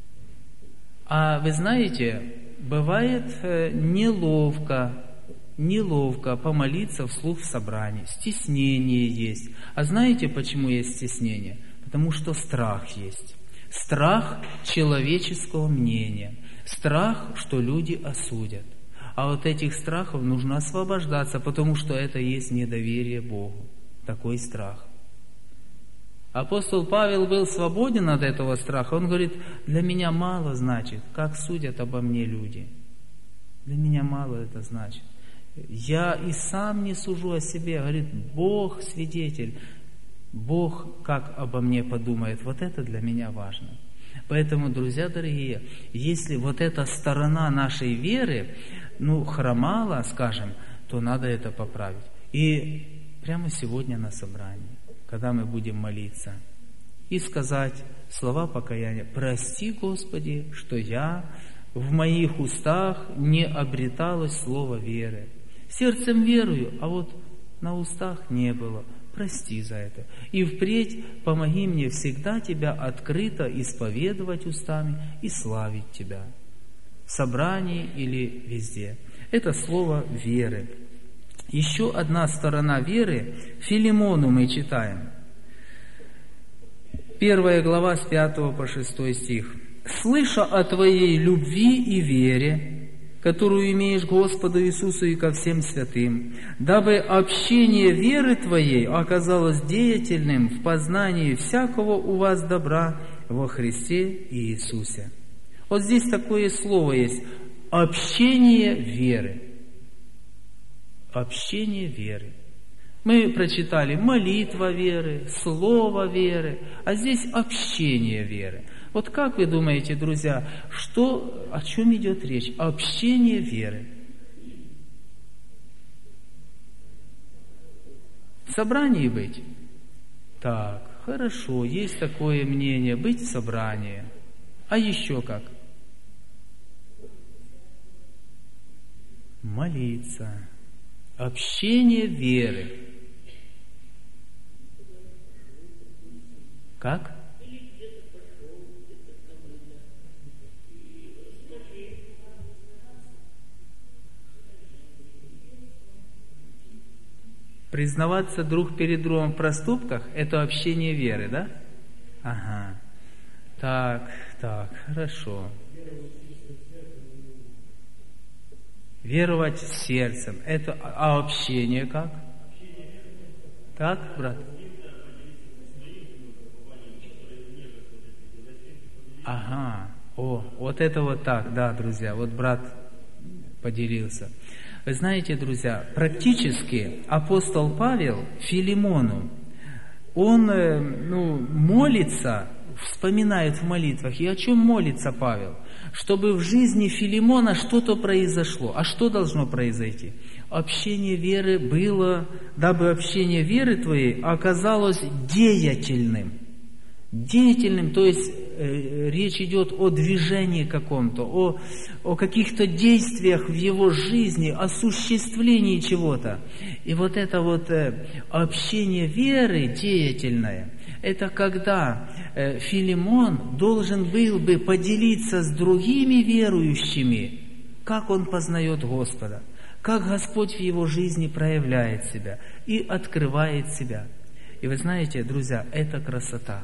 А вы знаете, бывает неловко, неловко помолиться вслух в собрании. Стеснение есть. А знаете, почему есть стеснение? Потому что страх есть. Страх человеческого мнения. Страх, что люди осудят. А от этих страхов нужно освобождаться, потому что это есть недоверие Богу. Такой страх. Апостол Павел был свободен от этого страха. Он говорит: для меня мало значит, как судят обо мне люди. Для меня мало это значит. Я и сам не сужу о себе. Говорит, Бог свидетель. Бог как обо мне подумает. Вот это для меня важно. Поэтому, друзья дорогие, если вот эта сторона нашей веры, ну, хромала, скажем, то надо это поправить. И прямо сегодня на собрании, когда мы будем молиться, и сказать слова покаяния: «Прости, Господи, что я в моих устах не обреталось слово веры. Сердцем верую, а вот на устах не было. Прости за это. И впредь помоги мне всегда Тебя открыто исповедовать устами и славить Тебя». В собрании или везде. Это слово веры. Еще одна сторона веры, Филимону мы читаем. Первая глава с пятого по шестой стих. «Слыша о Твоей любви и вере, которую имеешь к Господу Иисусу и ко всем святым, дабы общение веры Твоей оказалось деятельным в познании всякого у вас добра во Христе Иисусе». Вот здесь такое слово есть. Общение веры. Общение веры. Мы прочитали молитва веры, слово веры, а здесь общение веры. Вот как вы думаете, друзья, что, о чем идет речь? Общение веры. В собрании быть? Так, хорошо, есть такое мнение, быть в собрании. А еще как? Молиться. Общение веры. Как? Признаваться друг перед другом в проступках – это общение веры, да? Ага. Так, так, хорошо. Веровать сердцем. Это, а общение как? Так, брат? Ага. О, вот это вот так, да, друзья. Вот брат поделился. Вы знаете, друзья, практически апостол Павел Филимону, он ну, молится, вспоминает в молитвах. И о чем молится Павел? Чтобы в жизни Филимона что-то произошло. А что должно произойти? Общение веры было, дабы общение веры твоей оказалось деятельным. Деятельным, то есть э, речь идет о движении каком-то, о, о каких-то действиях в его жизни, осуществлении чего-то. И вот это вот э, общение веры деятельное, это когда э, Филимон должен был бы поделиться с другими верующими, как он познает Господа, как Господь в его жизни проявляет себя и открывает себя. И вы знаете, друзья, это красота.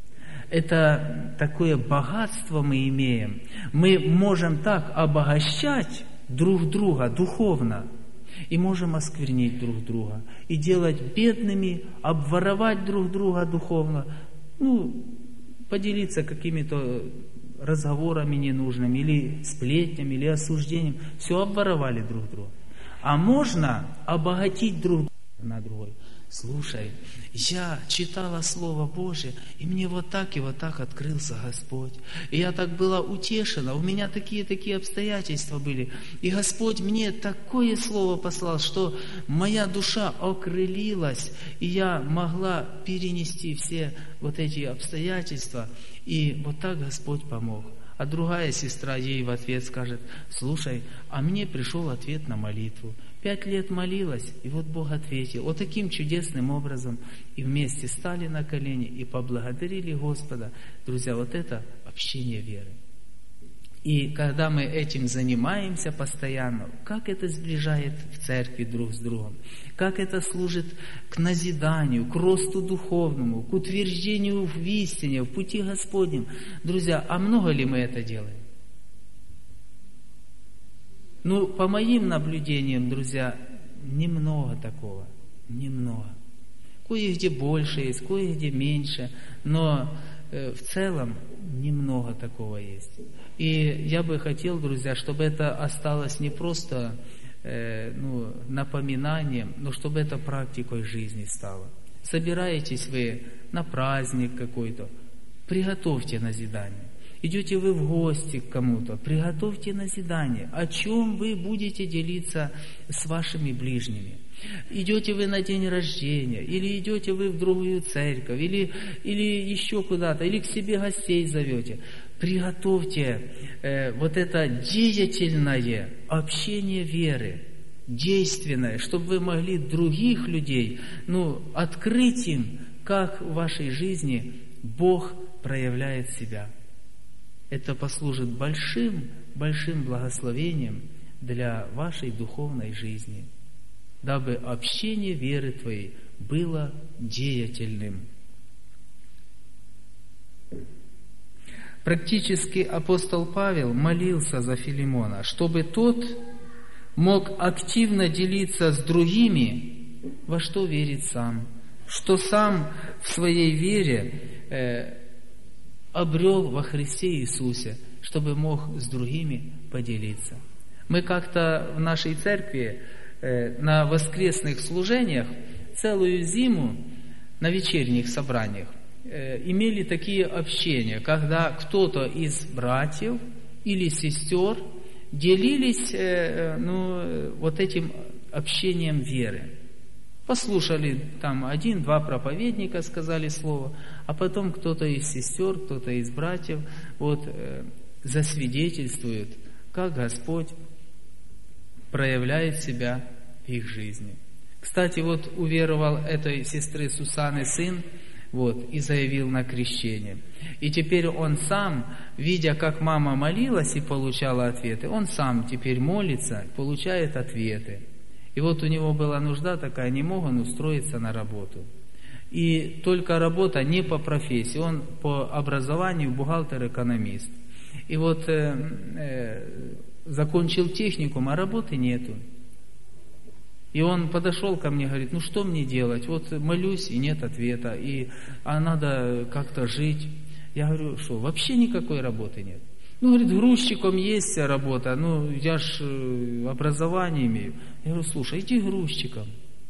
Это такое богатство мы имеем. Мы можем так обогащать друг друга духовно и можем осквернить друг друга и делать бедными, обворовать друг друга духовно, ну, поделиться какими-то разговорами ненужными или сплетнями, или осуждением. Все обворовали друг друга. А можно обогатить друг друга на другой. Слушай, я читала Слово Божие, и мне вот так и вот так открылся Господь. И я так была утешена, у меня такие-такие обстоятельства были. И Господь мне такое Слово послал, что моя душа окрылилась, и я могла перенести все вот эти обстоятельства. И вот так Господь помог. А другая сестра ей в ответ скажет: слушай, а мне пришел ответ на молитву. Пять лет молилась, и вот Бог ответил. Вот таким чудесным образом. И вместе стали на колени и поблагодарили Господа. Друзья, вот это общение веры. И когда мы этим занимаемся постоянно, как это сближает в церкви друг с другом, как это служит к назиданию, к росту духовному, к утверждению в истине, в пути Господнем. Друзья, а много ли мы это делаем? Ну, по моим наблюдениям, друзья, немного такого, немного. Кое-где больше есть, кое-где меньше, но э, в целом немного такого есть. И я бы хотел, друзья, чтобы это осталось не просто э, ну, напоминанием, но чтобы это практикой жизни стало. Собираетесь вы на праздник какой-то, приготовьте назидание. Идете вы в гости к кому-то, приготовьте назидание. О чем вы будете делиться с вашими ближними? Идете вы на день рождения, или идете вы в другую церковь, или, или еще куда-то, или к себе гостей зовете. Приготовьте э, вот это деятельное общение веры, действенное, чтобы вы могли других людей, ну, открыть им, как в вашей жизни Бог проявляет себя. Это послужит большим, большим благословением для вашей духовной жизни, дабы общение веры твоей было деятельным. Практически апостол Павел молился за Филимона, чтобы тот мог активно делиться с другими, во что верит сам, что сам в своей вере э, обрел во Христе Иисусе, чтобы мог с другими поделиться. Мы как-то в нашей церкви э, на воскресных служениях целую зиму на вечерних собраниях имели такие общения, когда кто-то из братьев или сестер делились ну, вот этим общением веры. Послушали, там один-два проповедника сказали слово, а потом кто-то из сестер, кто-то из братьев вот, засвидетельствует, как Господь проявляет себя в их жизни. Кстати, вот уверовал этой сестры Сусаны сын, вот, и заявил на крещение. И теперь он сам, видя, как мама молилась и получала ответы, он сам теперь молится, получает ответы. И вот у него была нужда такая, не мог он устроиться на работу. И только работа не по профессии, он по образованию бухгалтер-экономист. И вот э, э, закончил техникум, а работы нету. И он подошел ко мне, говорит, ну что мне делать? Вот молюсь, и нет ответа, и, а надо как-то жить. Я говорю, что вообще никакой работы нет. Ну, говорит, грузчиком есть работа, ну, я ж образование имею. Я говорю, слушай, иди грузчиком.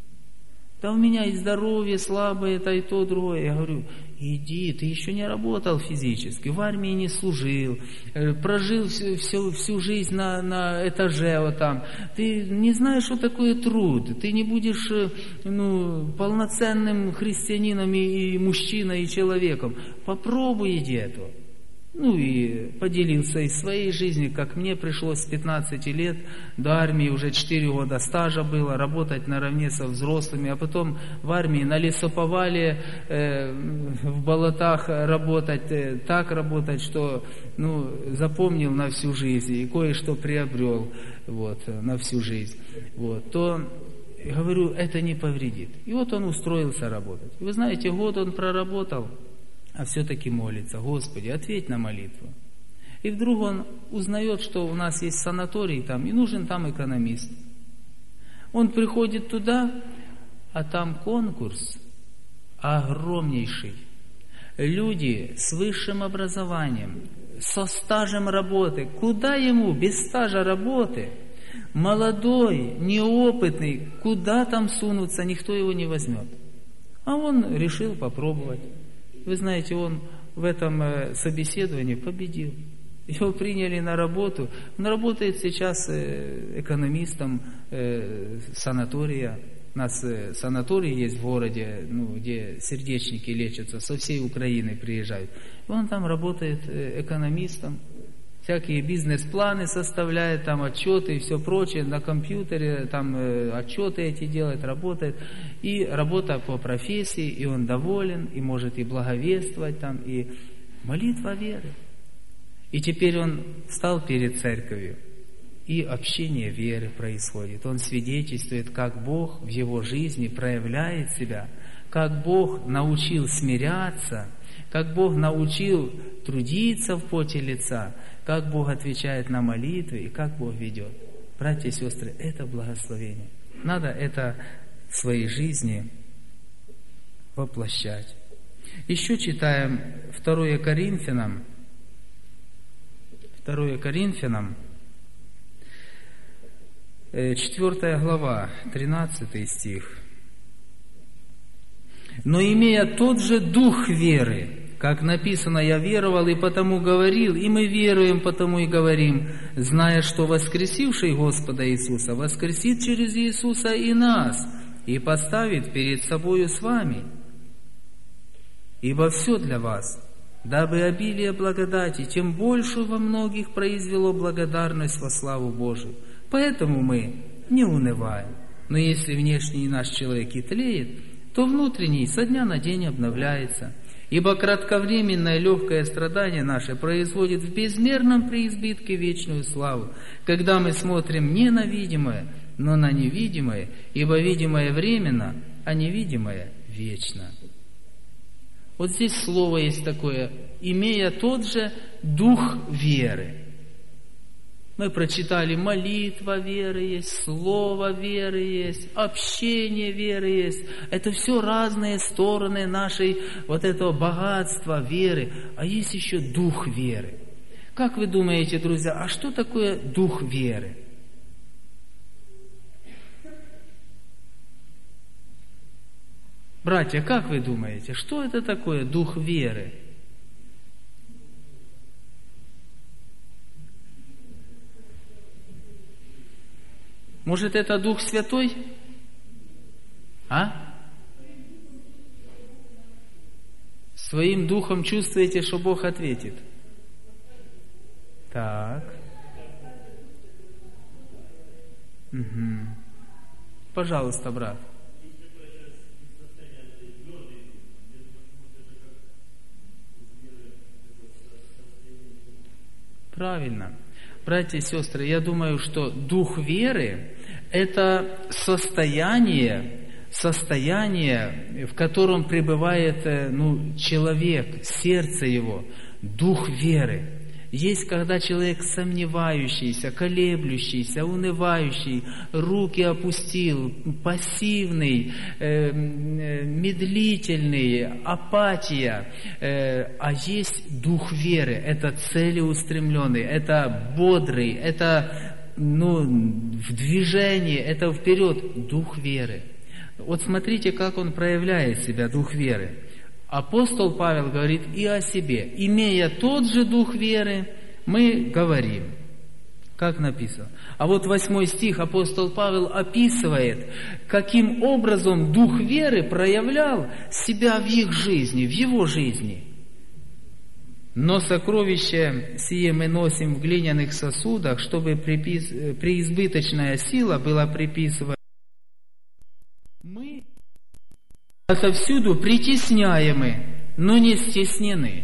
Да у меня и здоровье слабое, это и то, другое. Я говорю, иди, ты еще не работал физически, в армии не служил, прожил всю, всю, всю жизнь на, на этаже вот там. Ты не знаешь, что такое труд, ты не будешь ну, полноценным христианином и, и мужчиной, и человеком. Попробуй иди этого. Ну и поделился из своей жизни, как мне пришлось с пятнадцати лет до армии, уже четыре года стажа было, работать наравне со взрослыми, а потом в армии на лесоповале, э, в болотах работать, э, так работать, что ну, запомнил на всю жизнь и кое-что приобрел вот, на всю жизнь. Вот, то, говорю, это не повредит. И вот он устроился работать. И вы знаете, год он проработал, а все-таки молится, Господи, ответь на молитву. И вдруг он узнает, что у нас есть санаторий там, и нужен там экономист. Он приходит туда, а там конкурс огромнейший. Люди с высшим образованием, со стажем работы. Куда ему без стажа работы? Молодой, неопытный, куда там сунуться, никто его не возьмет. А он решил попробовать. Вы знаете, он в этом собеседовании победил. Его приняли на работу. Он работает сейчас экономистом санатория. У нас санаторий есть в городе, ну, где сердечники лечатся, со всей Украины приезжают. И он там работает экономистом. Всякие бизнес-планы составляет, там отчеты и все прочее, на компьютере там э, отчеты эти делает, работает. И работа по профессии, и он доволен, и может и благовествовать там, и молитва веры. И теперь он стал перед церковью, и общение веры происходит. Он свидетельствует, как Бог в его жизни проявляет себя, как Бог научил смиряться, как Бог научил трудиться в поте лица, как Бог отвечает на молитвы и как Бог ведет. Братья и сестры, это благословение. Надо это в своей жизни воплощать. Еще читаем второе Коринфянам, второе Коринфянам, четвёртая глава, тринадцатый стих. «Но имея тот же дух веры, как написано, я веровал и потому говорил, и мы веруем, потому и говорим, зная, что воскресивший Господа Иисуса воскресит через Иисуса и нас, и поставит перед собою с вами. Ибо все для вас, дабы обилие благодати, тем больше во многих произвело благодарность во славу Божию. Поэтому мы не унываем. Но если внешний наш человек и тлеет, то внутренний со дня на день обновляется. Ибо кратковременное легкое страдание наше производит в безмерном преизбытке вечную славу, когда мы смотрим не на видимое, но на невидимое, ибо видимое временно, а невидимое вечно». Вот здесь слово есть такое, имея тот же дух веры. Мы прочитали, молитва веры есть, слово веры есть, общение веры есть. Это все разные стороны нашей вот этого богатства веры. А есть еще дух веры. Как вы думаете, друзья, а что такое дух веры? Братья, как вы думаете, что это такое дух веры? Может, это Дух Святой? А? Своим духом чувствуете, что Бог ответит? Так. Угу. Пожалуйста, брат. Правильно. Братья и сестры, я думаю, что дух веры – это состояние, состояние, в котором пребывает ну, человек, сердце его, дух веры. Есть, когда человек сомневающийся, колеблющийся, унывающий, руки опустил, пассивный, э, медлительный, апатия. Э, а есть дух веры, это целеустремленный, это бодрый, это ну, в движении, это вперед, дух веры. Вот смотрите, как он проявляет себя, дух веры. Апостол Павел говорит и о себе. Имея тот же дух веры, мы говорим. Как написано. А вот восьмой стих апостол Павел описывает, каким образом дух веры проявлял себя в их жизни, в его жизни. Но сокровище сие мы носим в глиняных сосудах, чтобы припис... преизбыточная сила была приписываема. Мы отовсюду притесняемы, но не стеснены.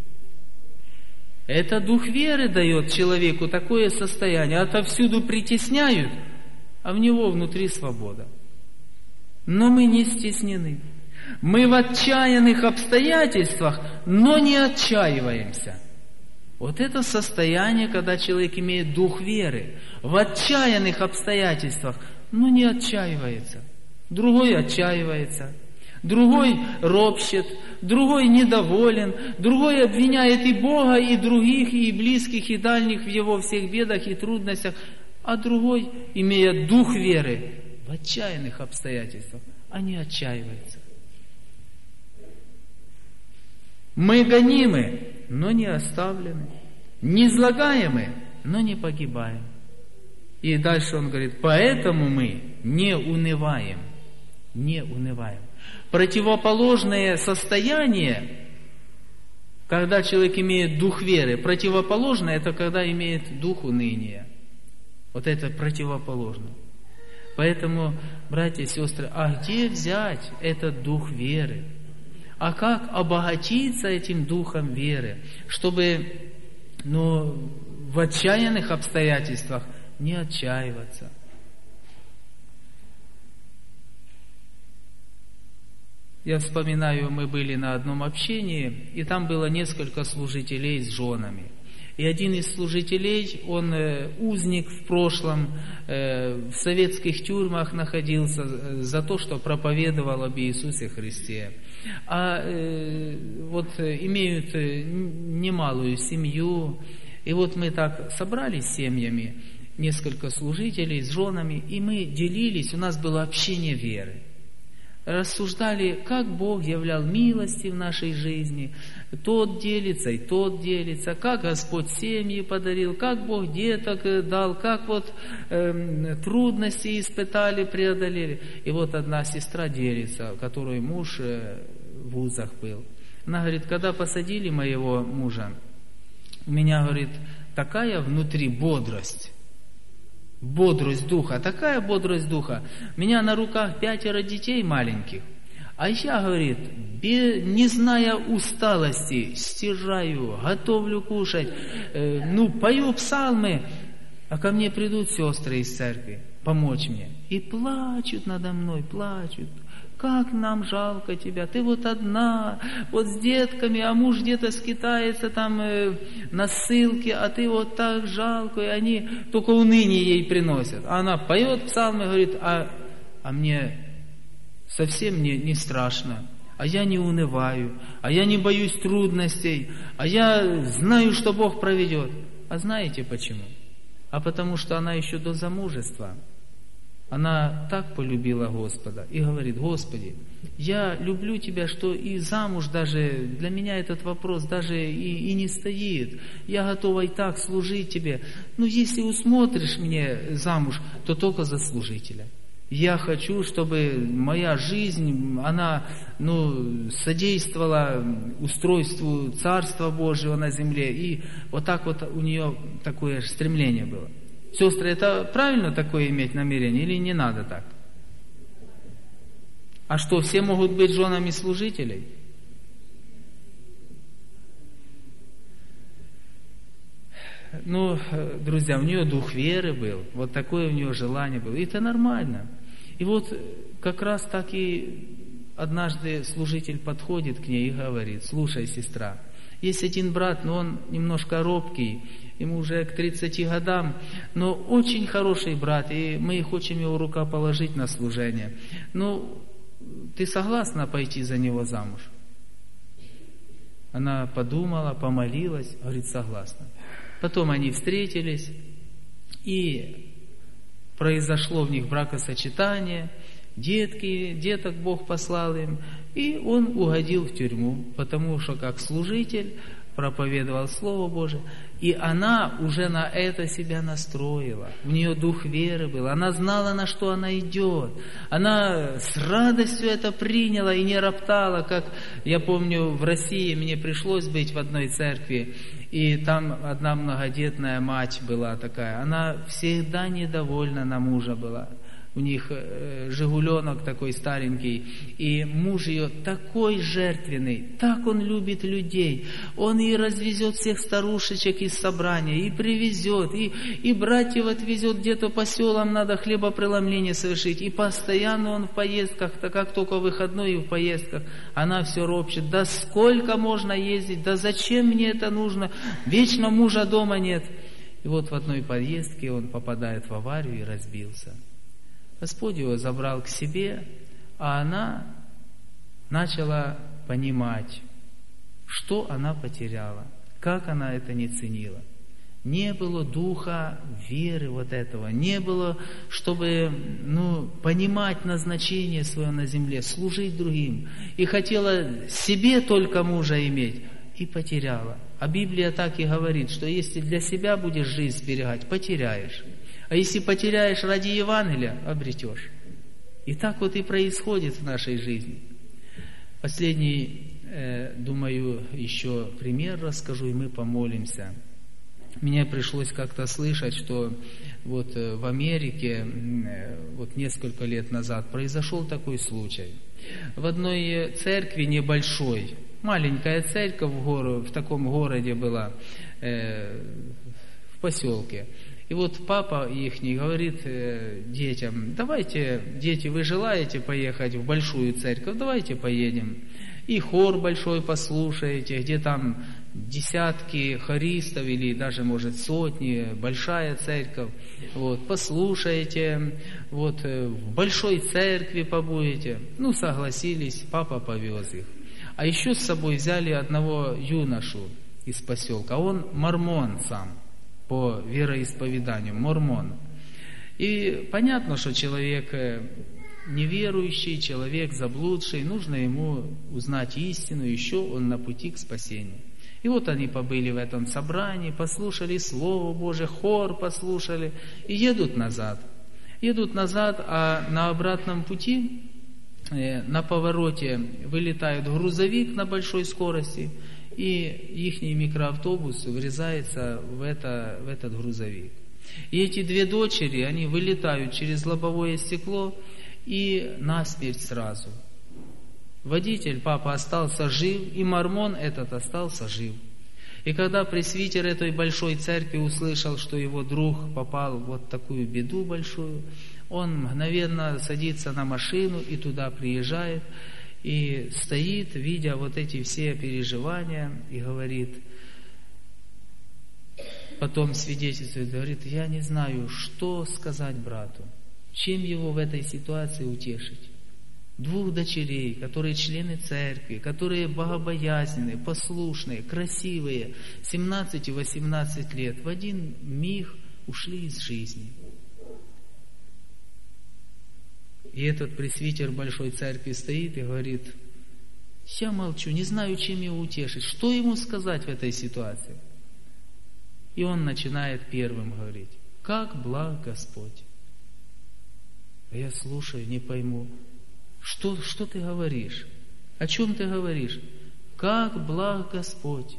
Это дух веры дает человеку такое состояние. Отовсюду притесняют, а в него внутри свобода. Но мы не стеснены. Мы в отчаянных обстоятельствах, но не отчаиваемся. Вот это состояние, когда человек имеет дух веры. В отчаянных обстоятельствах, но не отчаивается. Другой отчаивается. Другой ропщет, другой недоволен, другой обвиняет и Бога, и других, и близких, и дальних в его всех бедах и трудностях, а другой, имея дух веры, в отчаянных обстоятельствах, а не отчаивается. Мы гонимы, но не оставлены, низлагаемы, но не погибаем. И дальше он говорит, поэтому мы не унываем, не унываем. Противоположное состояние, когда человек имеет дух веры, противоположное, это когда имеет дух уныния. Вот это противоположно. Поэтому, братья и сестры, а где взять этот дух веры? А как обогатиться этим духом веры, чтобы ну, в отчаянных обстоятельствах не отчаиваться? Я вспоминаю, мы были на одном общении, и там было несколько служителей с женами. И один из служителей, он э, узник в прошлом, э, в советских тюрьмах находился за то, что проповедовал об Иисусе Христе. А э, вот э, имеют э, немалую семью. И вот мы так собрались с семьями, несколько служителей с женами, и мы делились, у нас было общение веры. Рассуждали, как Бог являл милости в нашей жизни. Тот делится, и тот делится. Как Господь семьи подарил, как Бог деток дал, как вот э, трудности испытали, преодолели. И вот одна сестра делится, у которой муж э, в вузах был. Она говорит, когда посадили моего мужа, у меня, говорит, такая внутри бодрость. Бодрость духа, такая бодрость духа. У меня на руках пятеро детей маленьких. А я, говорит, не зная усталости, стираю, готовлю кушать, э, ну, пою псалмы, а ко мне придут сестры из церкви помочь мне. И плачут надо мной, плачут. Как нам жалко тебя, ты вот одна, вот с детками, а муж где-то скитается там э, на ссылке, а ты вот так жалко, и они только уныние ей приносят. А она поет псалмы, говорит, а, а мне совсем не, не страшно, а я не унываю, а я не боюсь трудностей, а я знаю, что Бог проведет. А знаете почему? А потому что она еще до замужества Она так полюбила Господа и говорит: Господи, я люблю Тебя, что и замуж даже, для меня этот вопрос даже и, и не стоит. Я готова и так служить Тебе. Но если усмотришь мне замуж, то только за служителя. Я хочу, чтобы моя жизнь, она ну, содействовала устройству Царства Божьего на земле. И вот так вот у нее такое стремление было. Сестры, это правильно такое иметь намерение или не надо так? А что, все могут быть женами служителей? Ну, друзья, у нее дух веры был, вот такое у нее желание было, и это нормально. И вот как раз так и однажды служитель подходит к ней и говорит: слушай, сестра, есть один брат, но он немножко робкий, ему уже к тридцати годам, но очень хороший брат, и мы хотим его рукоположить на служение. Ну, ты согласна пойти за него замуж? Она подумала, помолилась, говорит: согласна. Потом они встретились, и произошло в них бракосочетание, детки, деток Бог послал им, и он угодил в тюрьму, потому что как служитель проповедовал Слово Божие, и она уже на это себя настроила. У нее дух веры был, она знала, на что она идет. Она с радостью это приняла и не роптала, как я помню, в России мне пришлось быть в одной церкви, и там одна многодетная мать была такая, она всегда недовольна на мужа была. У них э, жигуленок такой старенький, и муж ее такой жертвенный, так он любит людей. Он и развезет всех старушечек из собрания, и привезет, и, и братьев отвезет где-то по селам, надо хлебопреломление совершить. И постоянно он в поездках, так как только выходной и в поездках. Она все ропщет: да сколько можно ездить, да зачем мне это нужно, вечно мужа дома нет. И вот в одной поездке он попадает в аварию и разбился. Господь его забрал к себе, а она начала понимать, что она потеряла, как она это не ценила. Не было духа веры вот этого, не было, чтобы ну, понимать назначение свое на земле, служить другим. И хотела себе только мужа иметь, и потеряла. А Библия так и говорит, что если для себя будешь жизнь сберегать, потеряешь. А если потеряешь ради Евангелия, обретешь. И так вот и происходит в нашей жизни. Последний, э, думаю, еще пример расскажу, и мы помолимся. Мне пришлось как-то слышать, что вот в Америке э, вот несколько лет назад произошел такой случай. В одной церкви небольшой, маленькая церковь в, гору, в таком городе была, э, в поселке. И вот папа ихний говорит э, детям: давайте, дети, вы желаете поехать в большую церковь, давайте поедем. И хор большой послушаете, где там десятки хористов или даже, может, сотни, большая церковь. Вот, послушаете, вот, э, в большой церкви побудете. Ну, согласились, папа повез их. А еще с собой взяли одного юношу из поселка, он мормон сам. По вероисповеданию, мормон. И понятно, что человек неверующий, человек заблудший, нужно ему узнать истину, еще он на пути к спасению. И вот они побыли в этом собрании, послушали Слово Божие, хор послушали, и едут назад. Едут назад, а на обратном пути, на повороте, вылетает грузовик на большой скорости, и ихний микроавтобус врезается в, это, в этот грузовик. И эти две дочери, они вылетают через лобовое стекло и насмерть сразу. Водитель, папа, остался жив, и мормон этот остался жив. И когда пресвитер этой большой церкви услышал, что его друг попал в вот такую беду большую, он мгновенно садится на машину и туда приезжает, и стоит, видя вот эти все переживания, и говорит, потом свидетельствует, говорит: я не знаю, что сказать брату, чем его в этой ситуации утешить. Двух дочерей, которые члены церкви, которые богобоязненные, послушные, красивые, семнадцать-восемнадцать лет, в один миг ушли из жизни. И этот пресвитер Большой Церкви стоит и говорит: я молчу, не знаю, чем его утешить, что ему сказать в этой ситуации. И он начинает первым говорить: как благ Господь. А я слушаю, не пойму, что, что ты говоришь, о чем ты говоришь? Как благ Господь.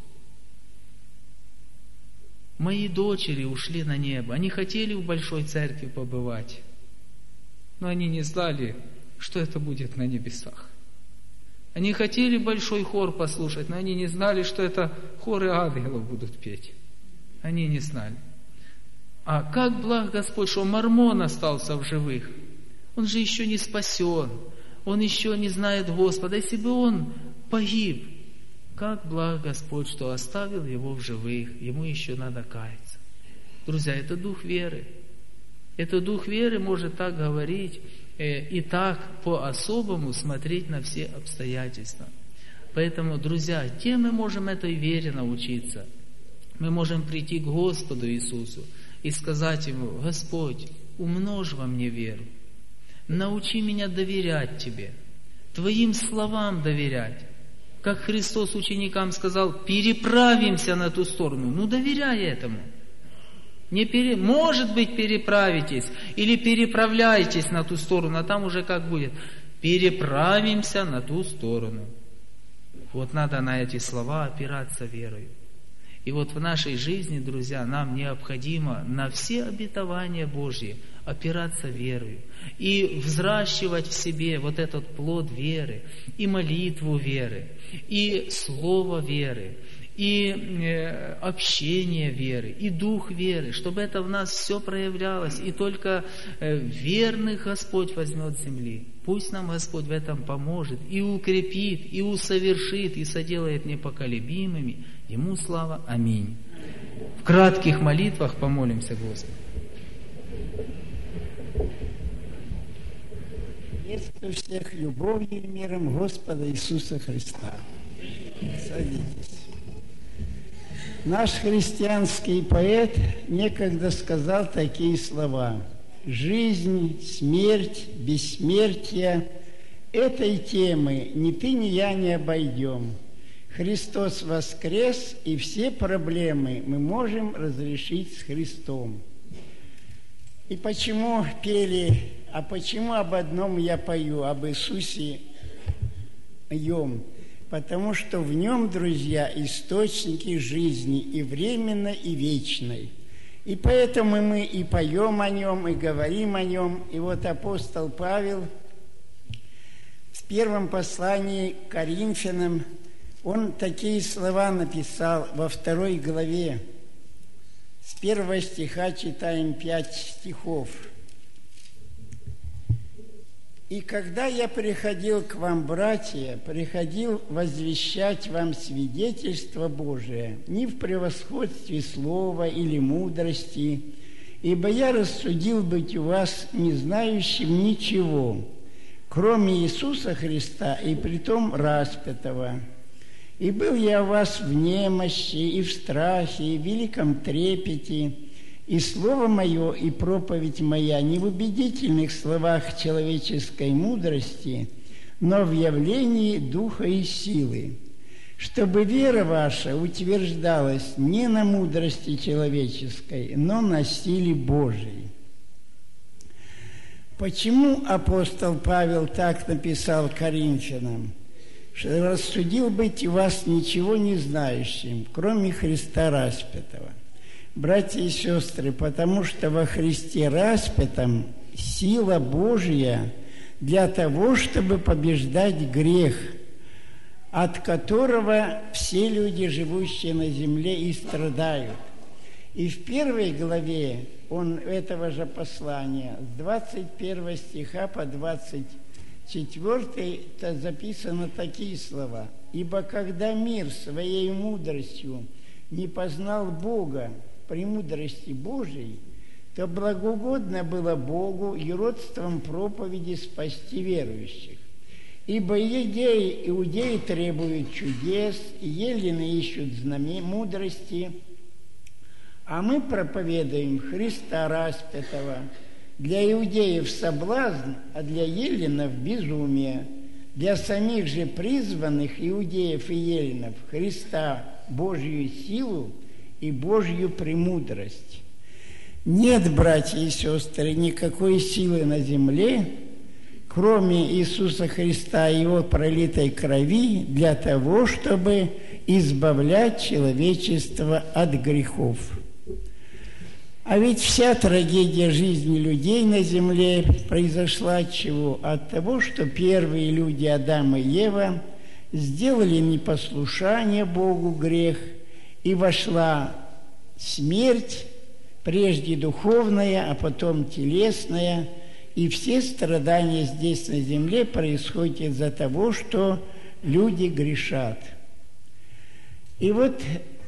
Мои дочери ушли на небо, они хотели в Большой Церкви побывать, но они не знали, что это будет на небесах. Они хотели большой хор послушать, но они не знали, что это хоры ангелов будут петь. Они не знали. А как благ Господь, что Мормон остался в живых. Он же еще не спасен, он еще не знает Господа. Если бы он погиб, как благ Господь, что оставил его в живых, ему еще надо каяться. Друзья, это дух веры. Это дух веры может так говорить э, и так по-особому смотреть на все обстоятельства. Поэтому, друзья, тем мы можем этой вере научиться. Мы можем прийти к Господу Иисусу и сказать Ему: Господь, умножь во мне веру, научи меня доверять Тебе, Твоим словам доверять. Как Христос ученикам сказал: переправимся на ту сторону. Ну, доверяй этому. Не пере... Может быть, переправитесь или переправляйтесь на ту сторону, а там уже как будет. Переправимся на ту сторону. Вот надо на эти слова опираться верою. И вот в нашей жизни, друзья, нам необходимо на все обетования Божьи опираться верою и взращивать в себе вот этот плод веры, и молитву веры, и слово веры, и э, общение веры, и дух веры, чтобы это в нас все проявлялось, и только э, верных Господь возьмет с земли. Пусть нам Господь в этом поможет, и укрепит, и усовершит, и соделает непоколебимыми. Ему слава. Аминь. В кратких молитвах помолимся Господу. Приветствую всех любовью и миром Господа Иисуса Христа. Садитесь. Наш христианский поэт некогда сказал такие слова: «Жизнь, смерть, бессмертие – этой темы ни ты, ни я не обойдем. Христос воскрес, и все проблемы мы можем разрешить с Христом». И почему пели, а почему об одном я пою, об Иисусе моем? Потому что в нем, друзья, источники жизни и временной, и вечной. И поэтому мы и поем о нем, и говорим о нем. И вот апостол Павел в первом послании к Коринфянам, он такие слова написал во второй главе. С первого стиха читаем пять стихов. «И когда я приходил к вам, братья, приходил возвещать вам свидетельство Божие, не в превосходстве слова или мудрости, ибо я рассудил быть у вас не знающим ничего, кроме Иисуса Христа и притом распятого. И был я у вас в немощи, и в страхе, и в великом трепете, и слово мое, и проповедь моя не в убедительных словах человеческой мудрости, но в явлении духа и силы, чтобы вера ваша утверждалась не на мудрости человеческой, но на силе Божией». Почему апостол Павел так написал Коринфянам? Что рассудил быть у вас ничего не знающим, кроме Христа распятого. Братья и сестры, потому что во Христе распятом сила Божья для того, чтобы побеждать грех, от которого все люди, живущие на земле, и страдают. И в первой главе он этого же послания, с двадцать первого стиха по двадцать четвёртый, то записано такие слова: «Ибо когда мир своей мудростью не познал Бога, премудрости Божией, то благоугодно было Богу и родством проповеди спасти верующих. Ибо иудеи, иудеи требуют чудес, и елены ищут знамен мудрости, а мы проповедуем Христа распятого, Для иудеев соблазн, а для эллинов безумие. Для самих же призванных иудеев и эллинов Христа Божью силу и Божью премудрость. Нет, братья и сестры, никакой силы на земле, кроме Иисуса Христа и Его пролитой крови, для того, чтобы избавлять человечество от грехов. А ведь вся трагедия жизни людей на земле произошла от чего? От того, что первые люди, Адам и Ева, сделали непослушание Богу, грех, и вошла смерть, прежде духовная, а потом телесная, и все страдания здесь на земле происходят из-за того, что люди грешат. И вот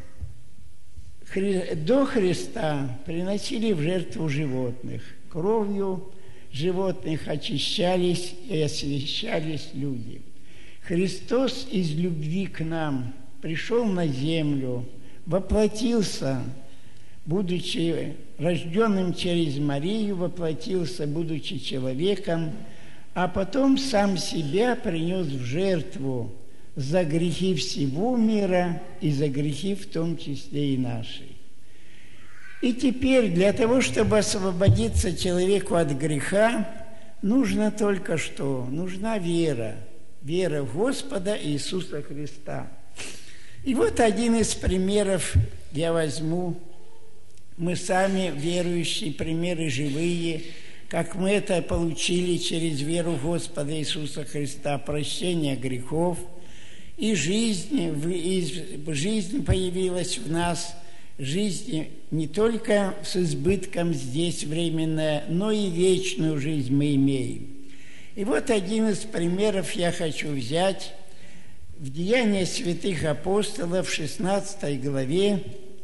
до Христа приносили в жертву животных. Кровью животных очищались и освящались люди. Христос из любви к нам пришел на землю, воплотился, будучи рожденным через Марию, воплотился, будучи человеком, а потом сам себя принес в жертву за грехи всего мира и за грехи в том числе и наши. И теперь для того, чтобы освободиться человеку от греха, нужно только что? Нужна вера. Вера в Господа Иисуса Христа. И вот один из примеров я возьму. Мы сами верующие, примеры живые, как мы это получили через веру в Господа Иисуса Христа, прощение грехов, и жизнь, и жизнь появилась в нас, жизнь не только с избытком здесь временная, но и вечную жизнь мы имеем. И вот один из примеров я хочу взять в Деяния святых апостолов, в шестнадцатой главе.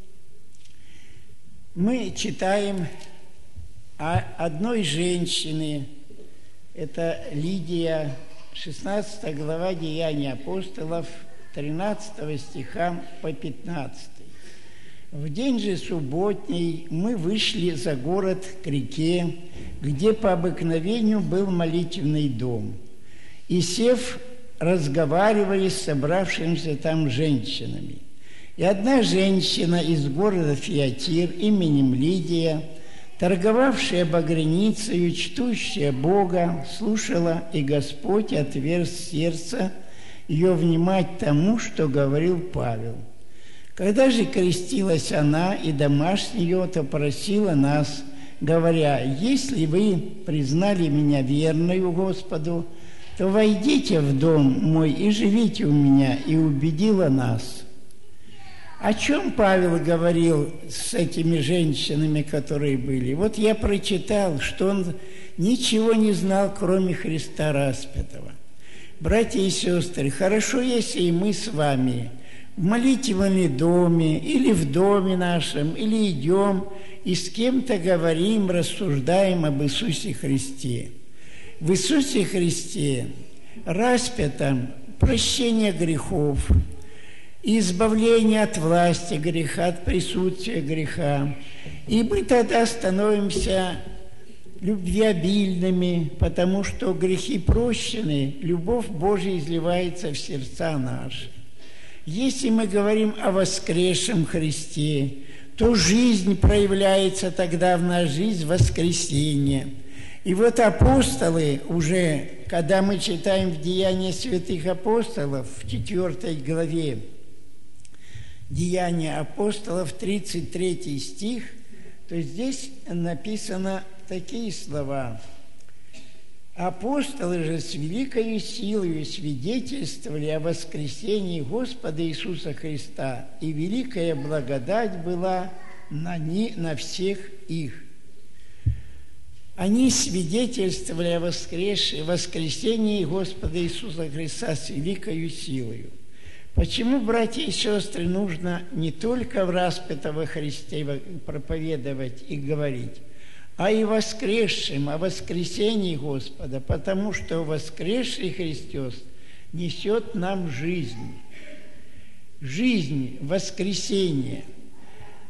Мы читаем о одной женщине, это Лидия, шестнадцатая глава Деяний апостолов, тринадцатого стиха по пятнадцатый. В день же субботний мы вышли за город к реке, где по обыкновению был молитвенный дом, и, сев, разговаривали с собравшимися там женщинами. И одна женщина из города Фиатир именем Лидия, торговавшая багряницею, чтущая Бога, слушала, и Господь отверз сердце ее внимать тому, что говорил Павел. Когда же крестилась она и домашний ее, то просила нас, говоря: «Если вы признали меня верною Господу, то войдите в дом мой и живите у меня», и убедила нас. О чем Павел говорил с этими женщинами, которые были? Вот я прочитал, что он ничего не знал, кроме Христа распятого. Братья и сестры, хорошо, если и мы с вами в молитвенном доме или в доме нашем, или идем и с кем-то говорим, рассуждаем об Иисусе Христе. В Иисусе Христе распятом прощение грехов, избавление от власти греха, от присутствия греха. И мы тогда становимся любвеобильными, потому что грехи прощены, любовь Божия изливается в сердца наши. Если мы говорим о воскресшем Христе, то жизнь проявляется тогда в нас, жизнь воскресения. И вот апостолы уже, когда мы читаем в Деяния святых апостолов в четвёртой главе, Деяния апостолов, тридцать третий стих, то здесь написано такие слова: «Апостолы же с великою силою свидетельствовали о воскресении Господа Иисуса Христа, и великая благодать была на, ни, на всех их». Они свидетельствовали о воскресении Господа Иисуса Христа с великою силою. Почему, братья и сестры, нужно не только в распятого Христе проповедовать и говорить, а и воскресшим, о воскресении Господа, потому что воскресший Христос несет нам жизнь. Жизнь, воскресение.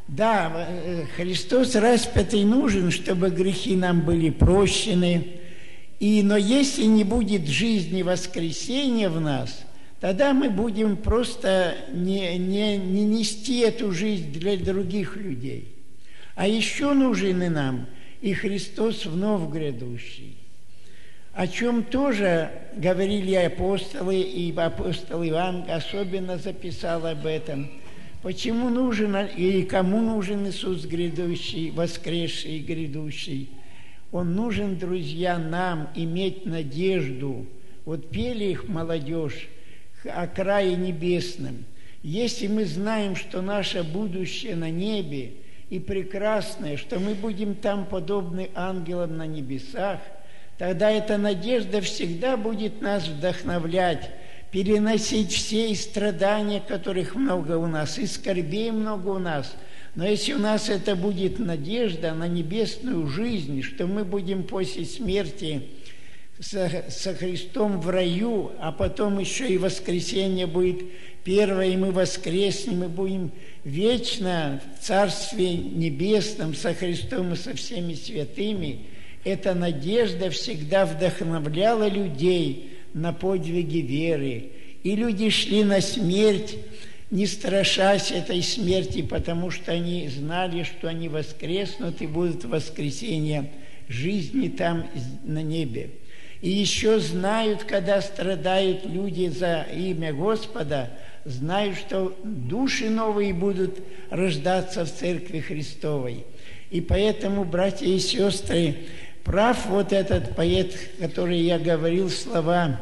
Да, Христос распятый нужен, чтобы грехи нам были прощены. И, но если не будет жизни воскресения в нас, тогда мы будем просто не, не, не нести эту жизнь для других людей. А еще нужен и нам и Христос вновь грядущий, о чем тоже говорили апостолы, и апостол Иоанн особенно записал об этом. Почему нужен и кому нужен Иисус грядущий, воскресший и грядущий? Он нужен, друзья, нам иметь надежду. Вот пели их молодежь о крае небесном. Если мы знаем, что наше будущее на небе и прекрасное, что мы будем там подобны ангелам на небесах, тогда эта надежда всегда будет нас вдохновлять, переносить все страдания, которых много у нас, и скорбей много у нас. Но если у нас это будет надежда на небесную жизнь, что мы будем после смерти со, со Христом в раю, а потом еще и воскресенье будет первое, и мы воскреснем, и будем вечно в Царстве Небесном со Христом и со всеми святыми, эта надежда всегда вдохновляла людей на подвиги веры. И люди шли на смерть, не страшась этой смерти, потому что они знали, что они воскреснут и будут в воскресенье жизни там на небе. И еще знают, когда страдают люди за имя Господа, знают, что души новые будут рождаться в Церкви Христовой. И поэтому, братья и сестры, прав вот этот поэт, который я говорил слова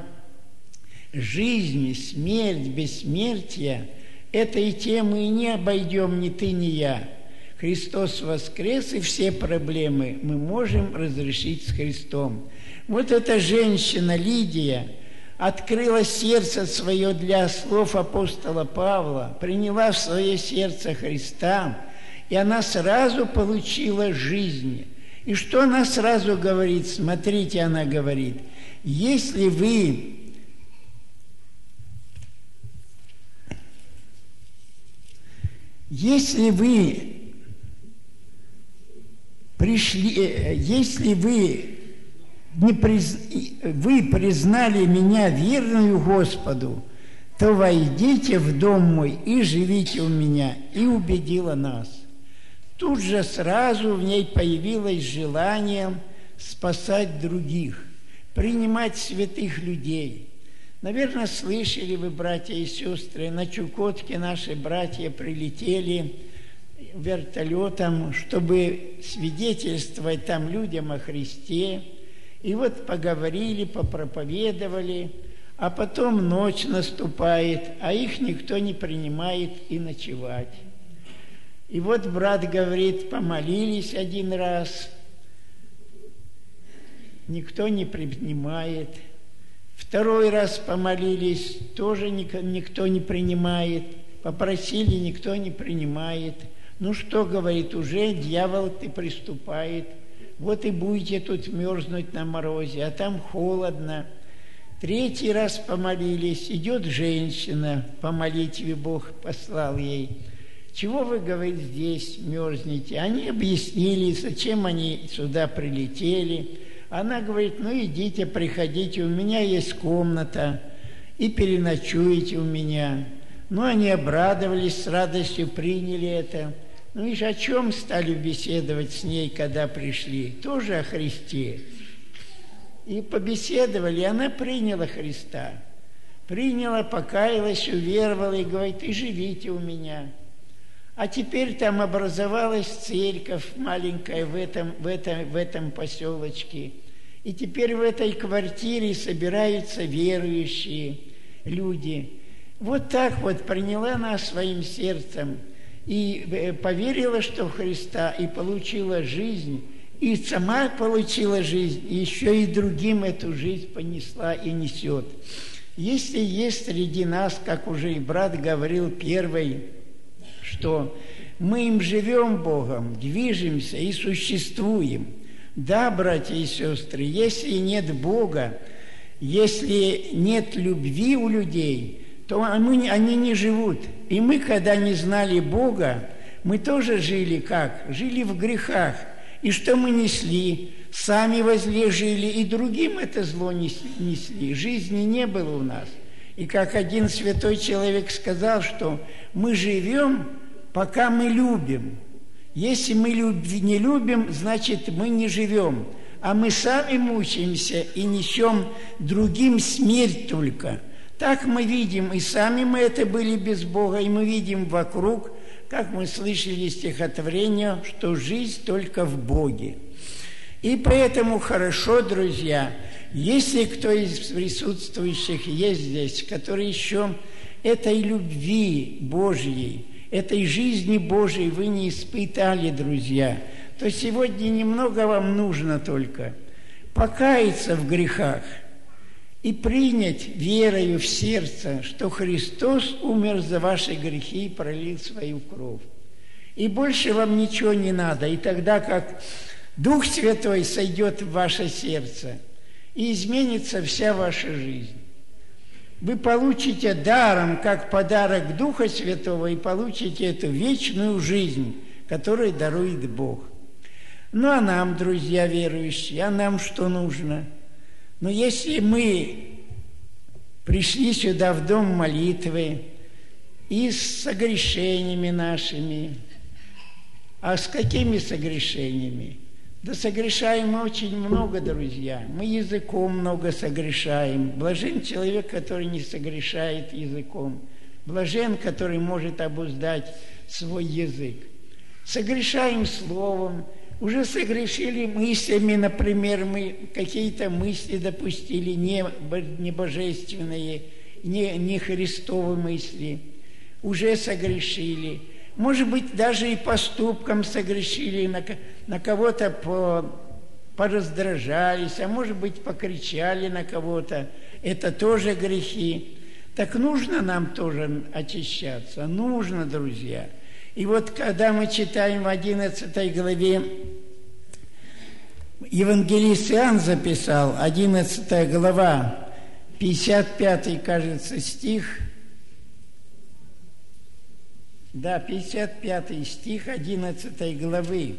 «Жизнь, смерть, бессмертие» – этой темы и не обойдем ни ты, ни я. Христос воскрес, и все проблемы мы можем разрешить с Христом. Вот эта женщина Лидия открыла сердце свое для слов апостола Павла, приняла в свое сердце Христа, и она сразу получила жизнь. И что она сразу говорит? Смотрите, она говорит: если вы если вы пришли, если вы не приз... вы признали меня верную Господу, то войдите в дом мой и живите у меня. И убедила нас. Тут же сразу в ней появилось желание спасать других, принимать святых людей. Наверное, слышали вы, братья и сестры, на Чукотке наши братья прилетели вертолетом, чтобы свидетельствовать там людям о Христе. И вот поговорили, попроповедовали, а потом ночь наступает, а их никто не принимает и ночевать. И вот брат говорит, помолились один раз, никто не принимает. Второй раз помолились, тоже никто не принимает. Попросили, никто не принимает. Ну что, говорит, уже дьявол ты приступает. Вот и будете тут мерзнуть на морозе, а там холодно. Третий раз помолились, идет женщина, по молитве Бог послал ей. Чего вы, говорит, здесь мерзнете? Они объяснили, зачем они сюда прилетели. Она говорит, ну идите, приходите, у меня есть комната, и переночуете у меня. Ну, они обрадовались, с радостью приняли это. Ну и о чем стали беседовать с ней, когда пришли? Тоже о Христе. И побеседовали, и она приняла Христа. Приняла, покаялась, уверовала и говорит, и живите у меня. А теперь там образовалась церковь маленькая в этом, в этом, в этом поселочке. И теперь в этой квартире собираются верующие люди. Вот так вот приняла она своим сердцем и поверила, что в Христа, и получила жизнь, и сама получила жизнь, и еще и другим эту жизнь понесла и несет. Если есть среди нас, как уже и брат говорил первый, что мы им живем Богом, движемся и существуем. Да, братья и сестры, если нет Бога, если нет любви у людей, то они не живут. И мы, когда не знали Бога, мы тоже жили как? Жили в грехах. И что мы несли? Сами во зле жили, и другим это зло несли. Жизни не было у нас. И как один святой человек сказал, что мы живем, пока мы любим. Если мы не любим, значит, мы не живем. А мы сами мучаемся и несем другим смерть только. Так мы видим, и сами мы это были без Бога, и мы видим вокруг, как мы слышали стихотворение, что жизнь только в Боге. И поэтому хорошо, друзья, если кто из присутствующих есть здесь, который еще этой любви Божьей, этой жизни Божьей вы не испытали, друзья, то сегодня немного вам нужно только покаяться в грехах и принять верою в сердце, что Христос умер за ваши грехи и пролил свою кровь. И больше вам ничего не надо. И тогда как Дух Святой сойдет в ваше сердце, и изменится вся ваша жизнь. Вы получите даром, как подарок Духа Святого, и получите эту вечную жизнь, которую дарует Бог. Ну, а нам, друзья верующие, а нам что нужно? Но если мы пришли сюда в дом молитвы и с согрешениями нашими, а с какими согрешениями? Да согрешаем мы очень много, друзья. Мы языком много согрешаем. Блажен человек, который не согрешает языком. Блажен, который может обуздать свой язык. Согрешаем словом. Уже согрешили мыслями, например, мы какие-то мысли допустили не, не божественные, не, не Христовые мысли. Уже согрешили. Может быть, даже и поступком согрешили, на, на кого-то по, пораздражались, а может быть, покричали на кого-то. Это тоже грехи. Так нужно нам тоже очищаться. Нужно, друзья. И вот когда мы читаем в одиннадцатой главе, евангелист Иоанн записал, одиннадцатая глава, пятьдесят пятый, кажется, стих, да, пятьдесят пятый стих одиннадцатой главы.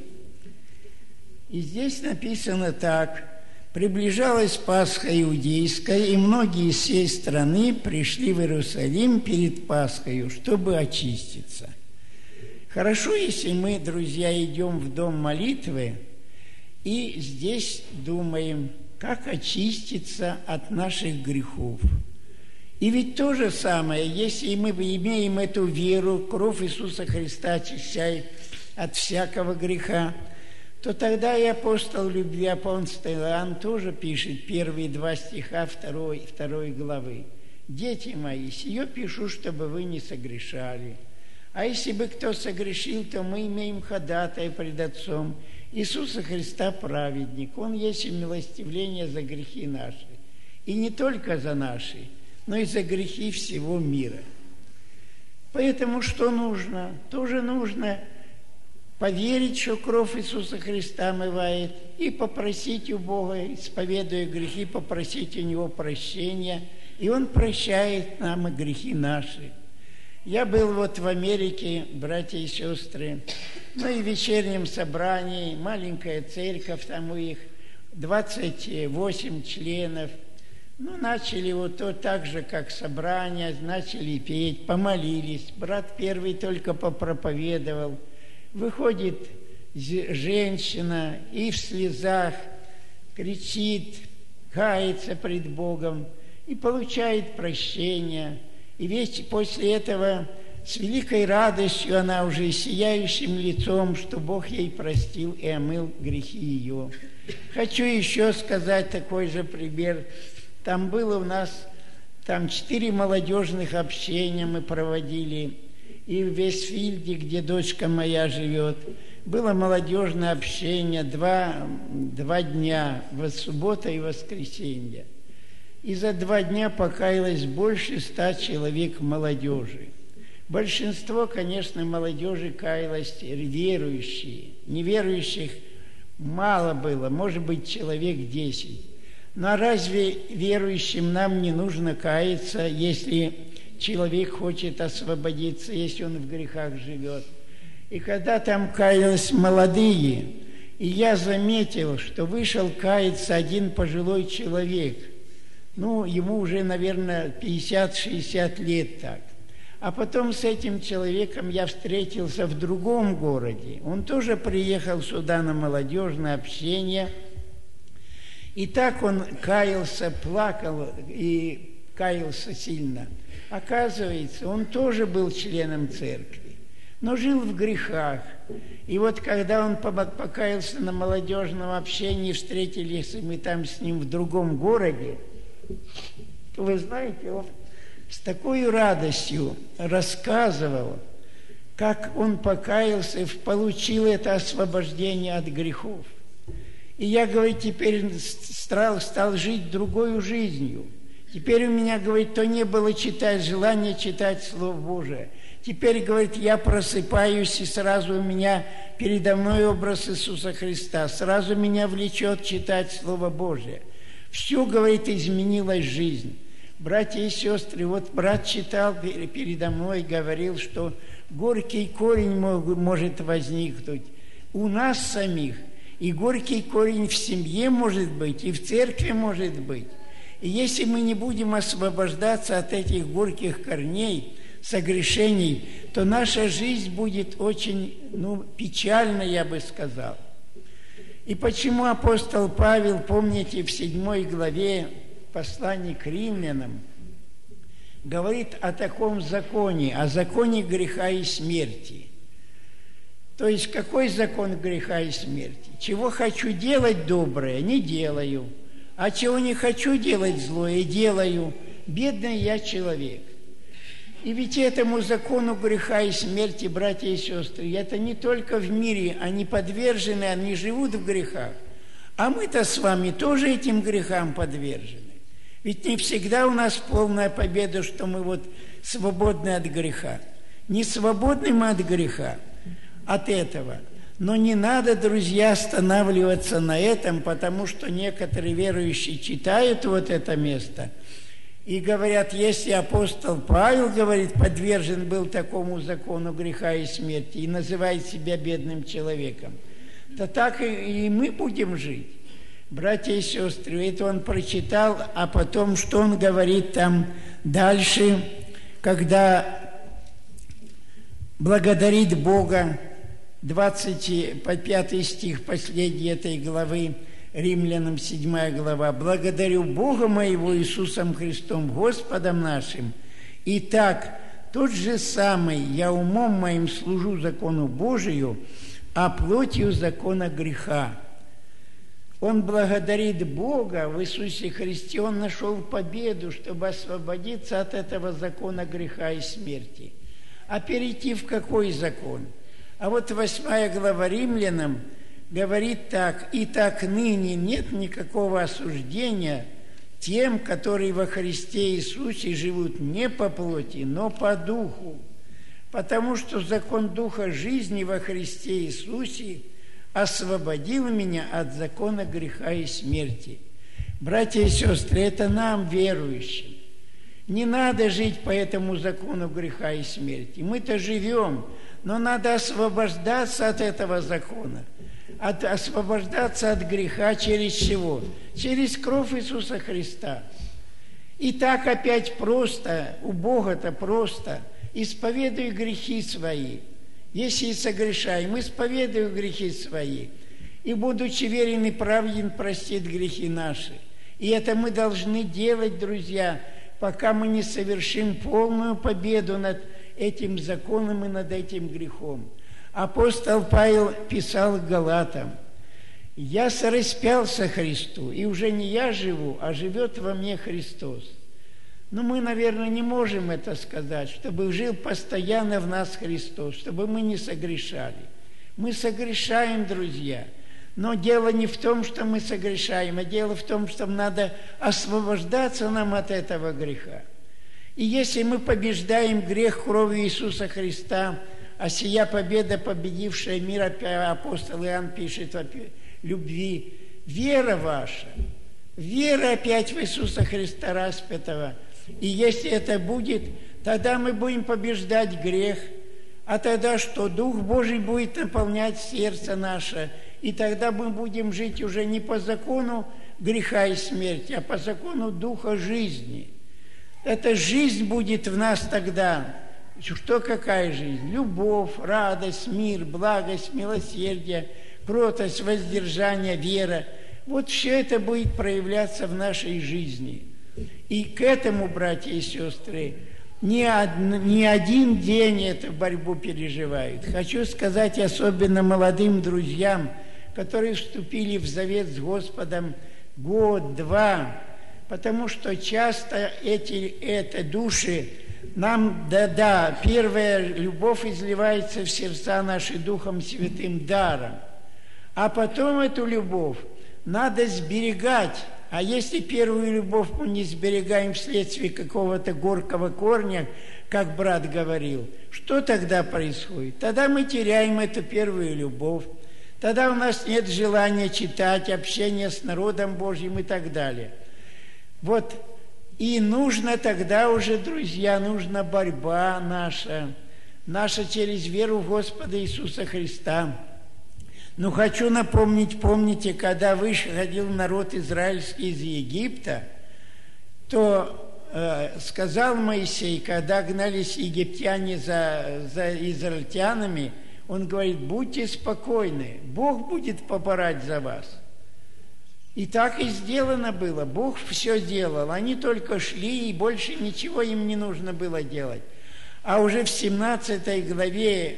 И здесь написано так: «Приближалась Пасха иудейская, и многие из всей страны пришли в Иерусалим перед Пасхою, чтобы очиститься». Хорошо, если мы, друзья, идем в дом молитвы и здесь думаем, как очиститься от наших грехов. И ведь то же самое, если мы имеем эту веру, кровь Иисуса Христа очищает от всякого греха, то тогда и апостол любви, апостол Иоанн тоже пишет первые два стиха второй, второй главы. «Дети мои, сие пишу, чтобы вы не согрешали. А если бы кто согрешил, то мы имеем ходатая пред Отцом, Иисуса Христа праведник. Он есть умилостивление за грехи наши. И не только за наши, но и за грехи всего мира». Поэтому что нужно? Тоже нужно поверить, что кровь Иисуса Христа омывает, и попросить у Бога, исповедуя грехи, попросить у Него прощения, и Он прощает нам и грехи наши. Я был вот в Америке, братья и сестры, ну и в вечернем собрании, маленькая церковь, там у них двадцать восемь членов. Ну, начали вот то так же, как собрание, начали петь, помолились. Брат первый только попроповедовал. Выходит женщина и в слезах кричит, кается пред Богом и получает прощение. И ведь после этого с великой радостью она уже сияющим лицом, что Бог ей простил и омыл грехи ее. Хочу еще сказать такой же пример. Там было у нас, там четыре молодежных общения мы проводили. И в Вестфильде, где дочка моя живет, было молодежное общение два, два дня, в субботу и воскресенье. И за два дня покаялось больше ста человек молодежи. Большинство, конечно, молодежи каялось верующие. Неверующих мало было, может быть, человек десять. Но разве верующим нам не нужно каяться, если человек хочет освободиться, если он в грехах живет? И когда там каялись молодые, и я заметил, что вышел каяться один пожилой человек, ну, ему уже, наверное, пятьдесят-шестьдесят лет так. А потом с этим человеком я встретился в другом городе. Он тоже приехал сюда на молодежное общение. И так он каялся, плакал и каялся сильно. Оказывается, он тоже был членом церкви, но жил в грехах. И вот когда он покаялся на молодежном общении, встретились мы там с ним в другом городе, то вы знаете, он с такой радостью рассказывал, как он покаялся и получил это освобождение от грехов. И я, говорит, теперь стал, стал жить другой жизнью. Теперь у меня, говорит, то не было читать, желания читать Слово Божие. Теперь, говорит, я просыпаюсь, и сразу у меня передо мной образ Иисуса Христа. Сразу меня влечет читать Слово Божие. Все, говорит, изменилась жизнь. Братья и сестры, вот брат читал передо мной, говорил, что горький корень может возникнуть у нас самих, и горький корень в семье может быть, и в церкви может быть. И если мы не будем освобождаться от этих горьких корней, согрешений, то наша жизнь будет очень, ну, печальной, я бы сказал. И почему апостол Павел, помните, в седьмой главе послания к римлянам, говорит о таком законе, о законе греха и смерти. То есть, какой закон греха и смерти? Чего хочу делать доброе, не делаю, а чего не хочу делать злое, делаю. Бедный я человек. И ведь этому закону греха и смерти, братья и сестры, это не только в мире, они подвержены, они живут в грехах. А мы-то с вами тоже этим грехам подвержены. Ведь не всегда у нас полная победа, что мы вот свободны от греха. Не свободны мы от греха, от этого. Но не надо, друзья, останавливаться на этом, потому что некоторые верующие читают вот это место и говорят, если апостол Павел, говорит, подвержен был такому закону греха и смерти и называет себя бедным человеком, то так и, и мы будем жить. Братья и сестры, это он прочитал, а потом, что он говорит там дальше, когда благодарит Бога, двадцать пятый стих, последний этой главы, Римлянам седьмая глава. «Благодарю Бога моего Иисусом Христом, Господом нашим. Итак, тот же самый я умом моим служу закону Божию, а плотью закона греха». Он благодарит Бога в Иисусе Христе, он нашел победу, чтобы освободиться от этого закона греха и смерти. А перейти в какой закон? А вот восьмая глава Римлянам говорит так: «Итак, ныне нет никакого осуждения тем, которые во Христе Иисусе живут не по плоти, но по духу, потому что закон духа жизни во Христе Иисусе освободил меня от закона греха и смерти». Братья и сестры, это нам, верующим. Не надо жить по этому закону греха и смерти. Мы-то живем, но надо освобождаться от этого закона. От, освобождаться от греха через чего? Через кровь Иисуса Христа. И так опять просто, у Бога-то просто. Исповедуй грехи свои. Если согрешаем, исповедуй грехи свои. И, будучи верен и праведен, простит грехи наши. И это мы должны делать, друзья, пока мы не совершим полную победу над этим законом и над этим грехом. Апостол Павел писал к Галатам: «Я сораспялся Христу, и уже не я живу, а живет во мне Христос». Но мы, наверное, не можем это сказать, чтобы жил постоянно в нас Христос, чтобы мы не согрешали. Мы согрешаем, друзья, но дело не в том, что мы согрешаем, а дело в том, что надо освобождаться нам от этого греха. И если мы побеждаем грех кровью Иисуса Христа, а сия победа, победившая мир, апостол Иоанн пишет о любви, вера ваша, вера опять в Иисуса Христа распятого. И если это будет, тогда мы будем побеждать грех, А тогда что? Дух Божий будет наполнять сердце наше, и тогда мы будем жить уже не по закону греха и смерти, а по закону Духа жизни. Эта жизнь будет в нас тогда. Что какая жизнь? Любовь, радость, мир, благость, милосердие, кротость, воздержание, вера. Вот все это будет проявляться в нашей жизни. И к этому, братья и сестры, не, од... не один день эту борьбу переживают. Хочу сказать особенно молодым друзьям, которые вступили в завет с Господом год, два, потому что часто эти это души нам, да-да, первая любовь изливается в сердца наши Духом Святым даром, а потом эту любовь надо сберегать. А если первую любовь мы не сберегаем вследствие какого-то горького корня, как брат говорил, что тогда происходит? Тогда мы теряем эту первую любовь, тогда у нас нет желания читать, общения с народом Божьим и так далее. Вот, и нужно тогда уже, друзья, нужна борьба наша, наша через веру в Господа Иисуса Христа. Но хочу напомнить, помните, когда выходил народ израильский из Египта, то э, сказал Моисей, когда гнались египтяне за, за израильтянами, он говорит: будьте спокойны, Бог будет поборать за вас. И так и сделано было, Бог все делал, они только шли, и больше ничего им не нужно было делать. А уже в семнадцатой главе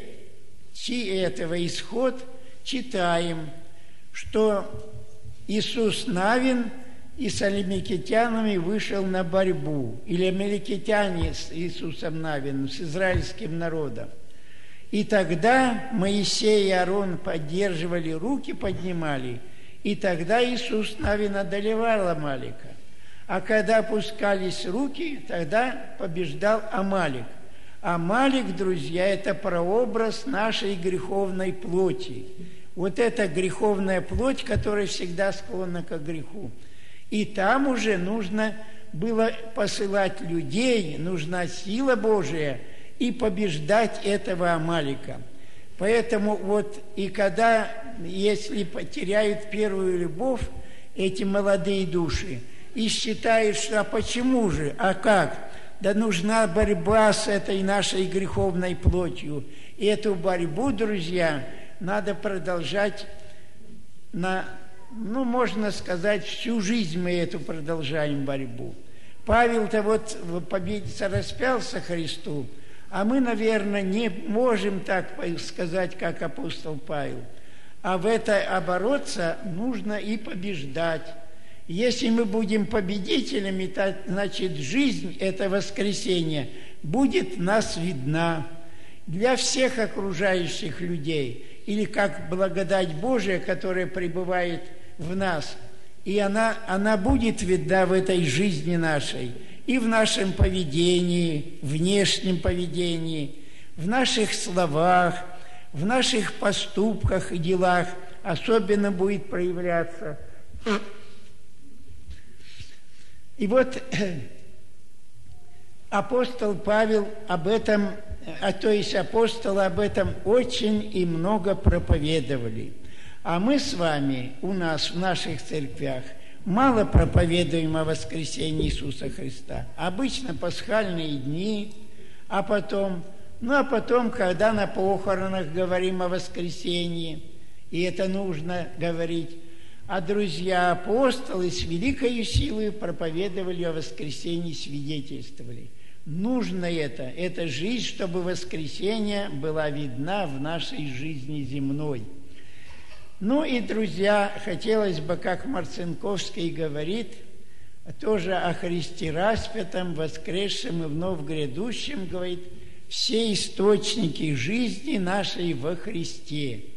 этого Исход читаем, что Иисус Навин и с амаликитянами вышел на борьбу, или амаликитяне с Иисусом Навином, с израильским народом. И тогда Моисей и Аарон поддерживали, руки поднимали, и тогда Иисус Навин одолевал Амалика. А когда опускались руки, тогда побеждал Амалик. Амалик, друзья, это прообраз нашей греховной плоти. Вот эта греховная плоть, которая всегда склонна к греху. И там уже нужно было посылать людей, нужна сила Божия и побеждать этого Амалика. Поэтому вот и когда, если потеряют первую любовь эти молодые души и считают, что а почему же, а как? Да нужна борьба с этой нашей греховной плотью. И эту борьбу, друзья, надо продолжать на, ну, можно сказать, всю жизнь мы эту продолжаем борьбу. Павел-то вот победиться распялся Христу, а мы, наверное, не можем так сказать, как апостол Павел. А в это бороться нужно и побеждать. Если мы будем победителями, то, значит, жизнь, это воскресение, будет нас видна для всех окружающих людей, или как благодать Божия, которая пребывает в нас, и она, она будет видна в этой жизни нашей, и в нашем поведении, внешнем поведении, в наших словах, в наших поступках и делах особенно будет проявляться. И вот апостол Павел об этом, а то есть апостолы об этом очень и много проповедовали. А мы с вами у нас в наших церквях мало проповедуем о воскресении Иисуса Христа. Обычно пасхальные дни, а потом, ну а потом, когда на похоронах говорим о воскресении, и это нужно говорить. А друзья апостолы с великой силой проповедовали о воскресении, свидетельствовали. Нужно это, эта жизнь, чтобы воскресение была видна в нашей жизни земной. Ну и, друзья, хотелось бы, как Марцинковский говорит, тоже о Христе распятом, воскресшем и вновь грядущем, говорит, все источники жизни нашей во Христе.